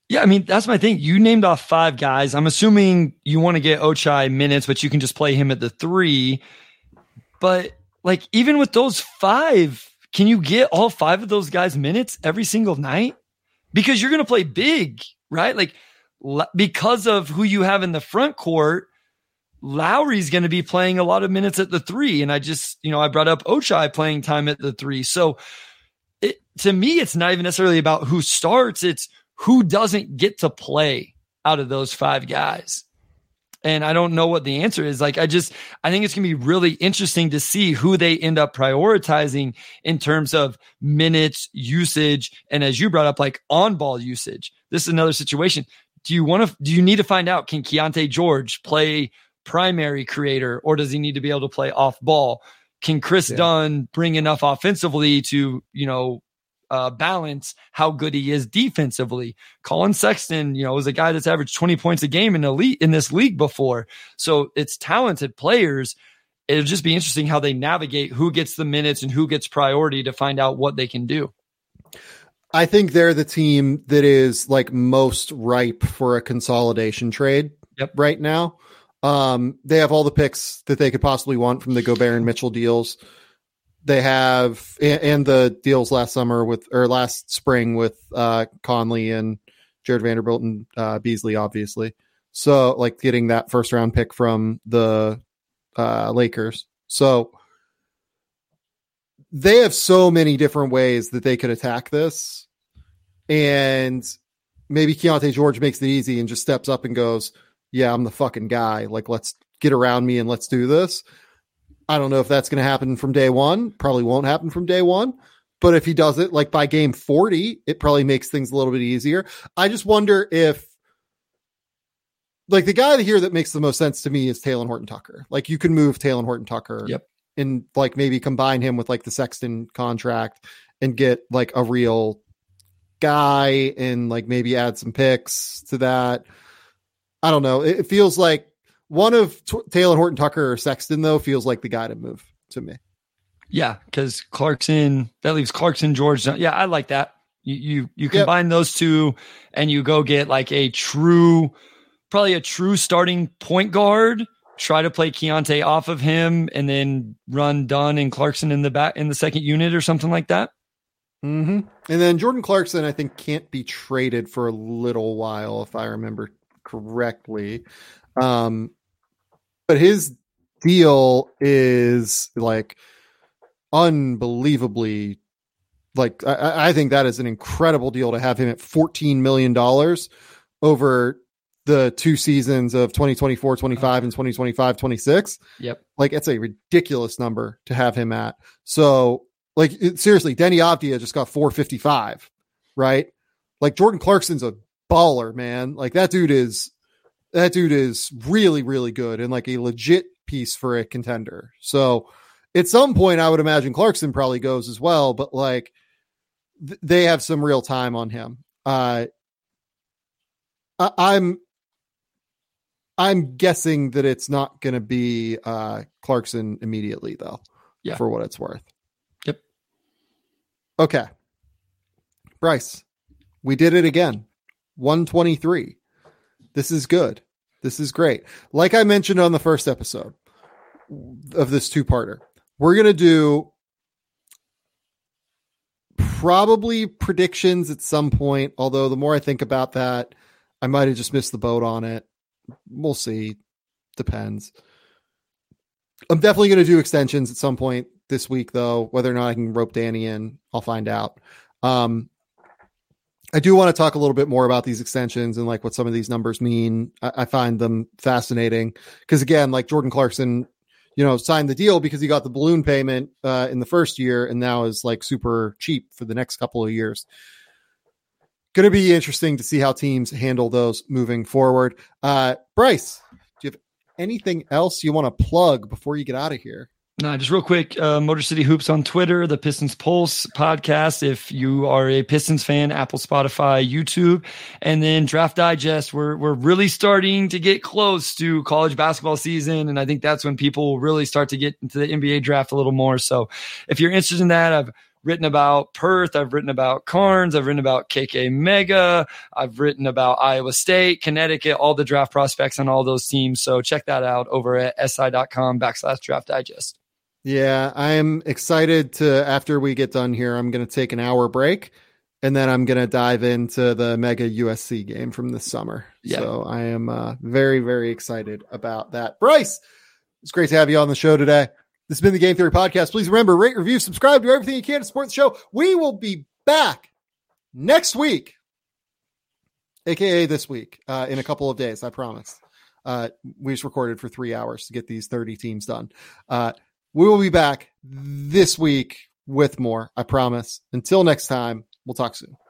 Yeah, I mean, that's my thing. You named off 5 guys. I'm assuming you want to get Ochai minutes, but you can just play him at the 3. But like, even with those 5, can you get all 5 of those guys minutes every single night? Because you're going to play big, right? Like, because of who you have in the front court, Lowry's going to be playing a lot of minutes at the 3. And I just, I brought up Ochai playing time at the 3. So to me, it's not even necessarily about who starts. It's who doesn't get to play out of those 5 guys. And I don't know what the answer is. Like, I think it's going to be really interesting to see who they end up prioritizing in terms of minutes, usage, and as you brought up, like on ball usage. This is another situation. Do you need to find out, can Keontae George play primary creator, or does he need to be able to play off ball? Can Chris Dunn bring enough offensively to, balance how good he is defensively? Colin Sexton, was a guy that's averaged 20 points a game in this league before. So it's talented players. It'll just be interesting how they navigate who gets the minutes and who gets priority to find out what they can do. I think they're the team that is like most ripe for a consolidation trade right now. They have all the picks that they could possibly want from the Gobert and Mitchell deals. They have, and the deals last spring with Conley and Jared Vanderbilt and Beasley, obviously. So like getting that first round pick from the Lakers. So they have so many different ways that they could attack this. And maybe Keontae George makes it easy and just steps up and goes, yeah, I'm the fucking guy. Like, let's get around me and let's do this. I don't know if that's going to happen from day one. Probably won't happen from day one. But if he does it like by game 40, it probably makes things a little bit easier. I just wonder if, like, the guy here that makes the most sense to me is Talen Horton-Tucker. Like, you can move Talen Horton-Tucker and like maybe combine him with like the Sexton contract and get like a real guy and like maybe add some picks to that. I don't know. It feels like one of Talen Horton-Tucker or Sexton, though, feels like the guy to move to me. Yeah, because that leaves Clarkson, George. Yeah, I like that. You combine those two and you go get like probably a true starting point guard. Try to play Keontae off of him and then run Dunn and Clarkson in the second unit or something like that. Mm-hmm. And then Jordan Clarkson, I think, can't be traded for a little while, if I remember correctly. But his deal is like unbelievably, like, I think that is an incredible deal to have him at $14 million over the 2 seasons of 2024-25 and 2025-26. Yep. Like, it's a ridiculous number to have him at. So like, seriously, Denny Avdia just got $455, right? Like, Jordan Clarkson's a baller, man. Like, that dude is really, really good and like a legit piece for a contender. So at some point I would imagine Clarkson probably goes as well, but like they have some real time on him. I'm guessing that it's not going to be Clarkson immediately though, for what it's worth. Yep. Okay. Bryce, we did it again. 123. This is good. This is great. Like I mentioned on the first episode of this 2-parter, we're going to do probably predictions at some point. Although the more I think about that, I might have just missed the boat on it. We'll see. Depends. I'm definitely going to do extensions at some point this week, though. Whether or not I can rope Danny in, I'll find out. I do want to talk a little bit more about these extensions and like what some of these numbers mean. I find them fascinating because, again, like Jordan Clarkson, signed the deal because he got the balloon payment in the first year and now is like super cheap for the next couple of years. Going to be interesting to see how teams handle those moving forward. Bryce, do you have anything else you want to plug before you get out of here? No, just real quick, Motor City Hoops on Twitter, the Pistons Pulse podcast. If you are a Pistons fan, Apple, Spotify, YouTube, and then Draft Digest. We're really starting to get close to college basketball season, and I think that's when people will really start to get into the NBA draft a little more. So if you're interested in that, I've written about Perth. I've written about Carnes. I've written about KK Mega. I've written about Iowa State, Connecticut, all the draft prospects on all those teams. So check that out over at si.com/draft digest. Yeah, I'm excited to, after we get done here, I'm going to take an hour break and then I'm going to dive into the Mega USC game from this summer. Yeah. So I am very, very excited about that. Bryce, it's great to have you on the show today. This has been the Game Theory Podcast. Please remember, rate, review, subscribe, do everything you can to support the show. We will be back next week, aka this week, in a couple of days, I promise. We just recorded for 3 hours to get these 30 teams done. We will be back this week with more, I promise. Until next time, we'll talk soon.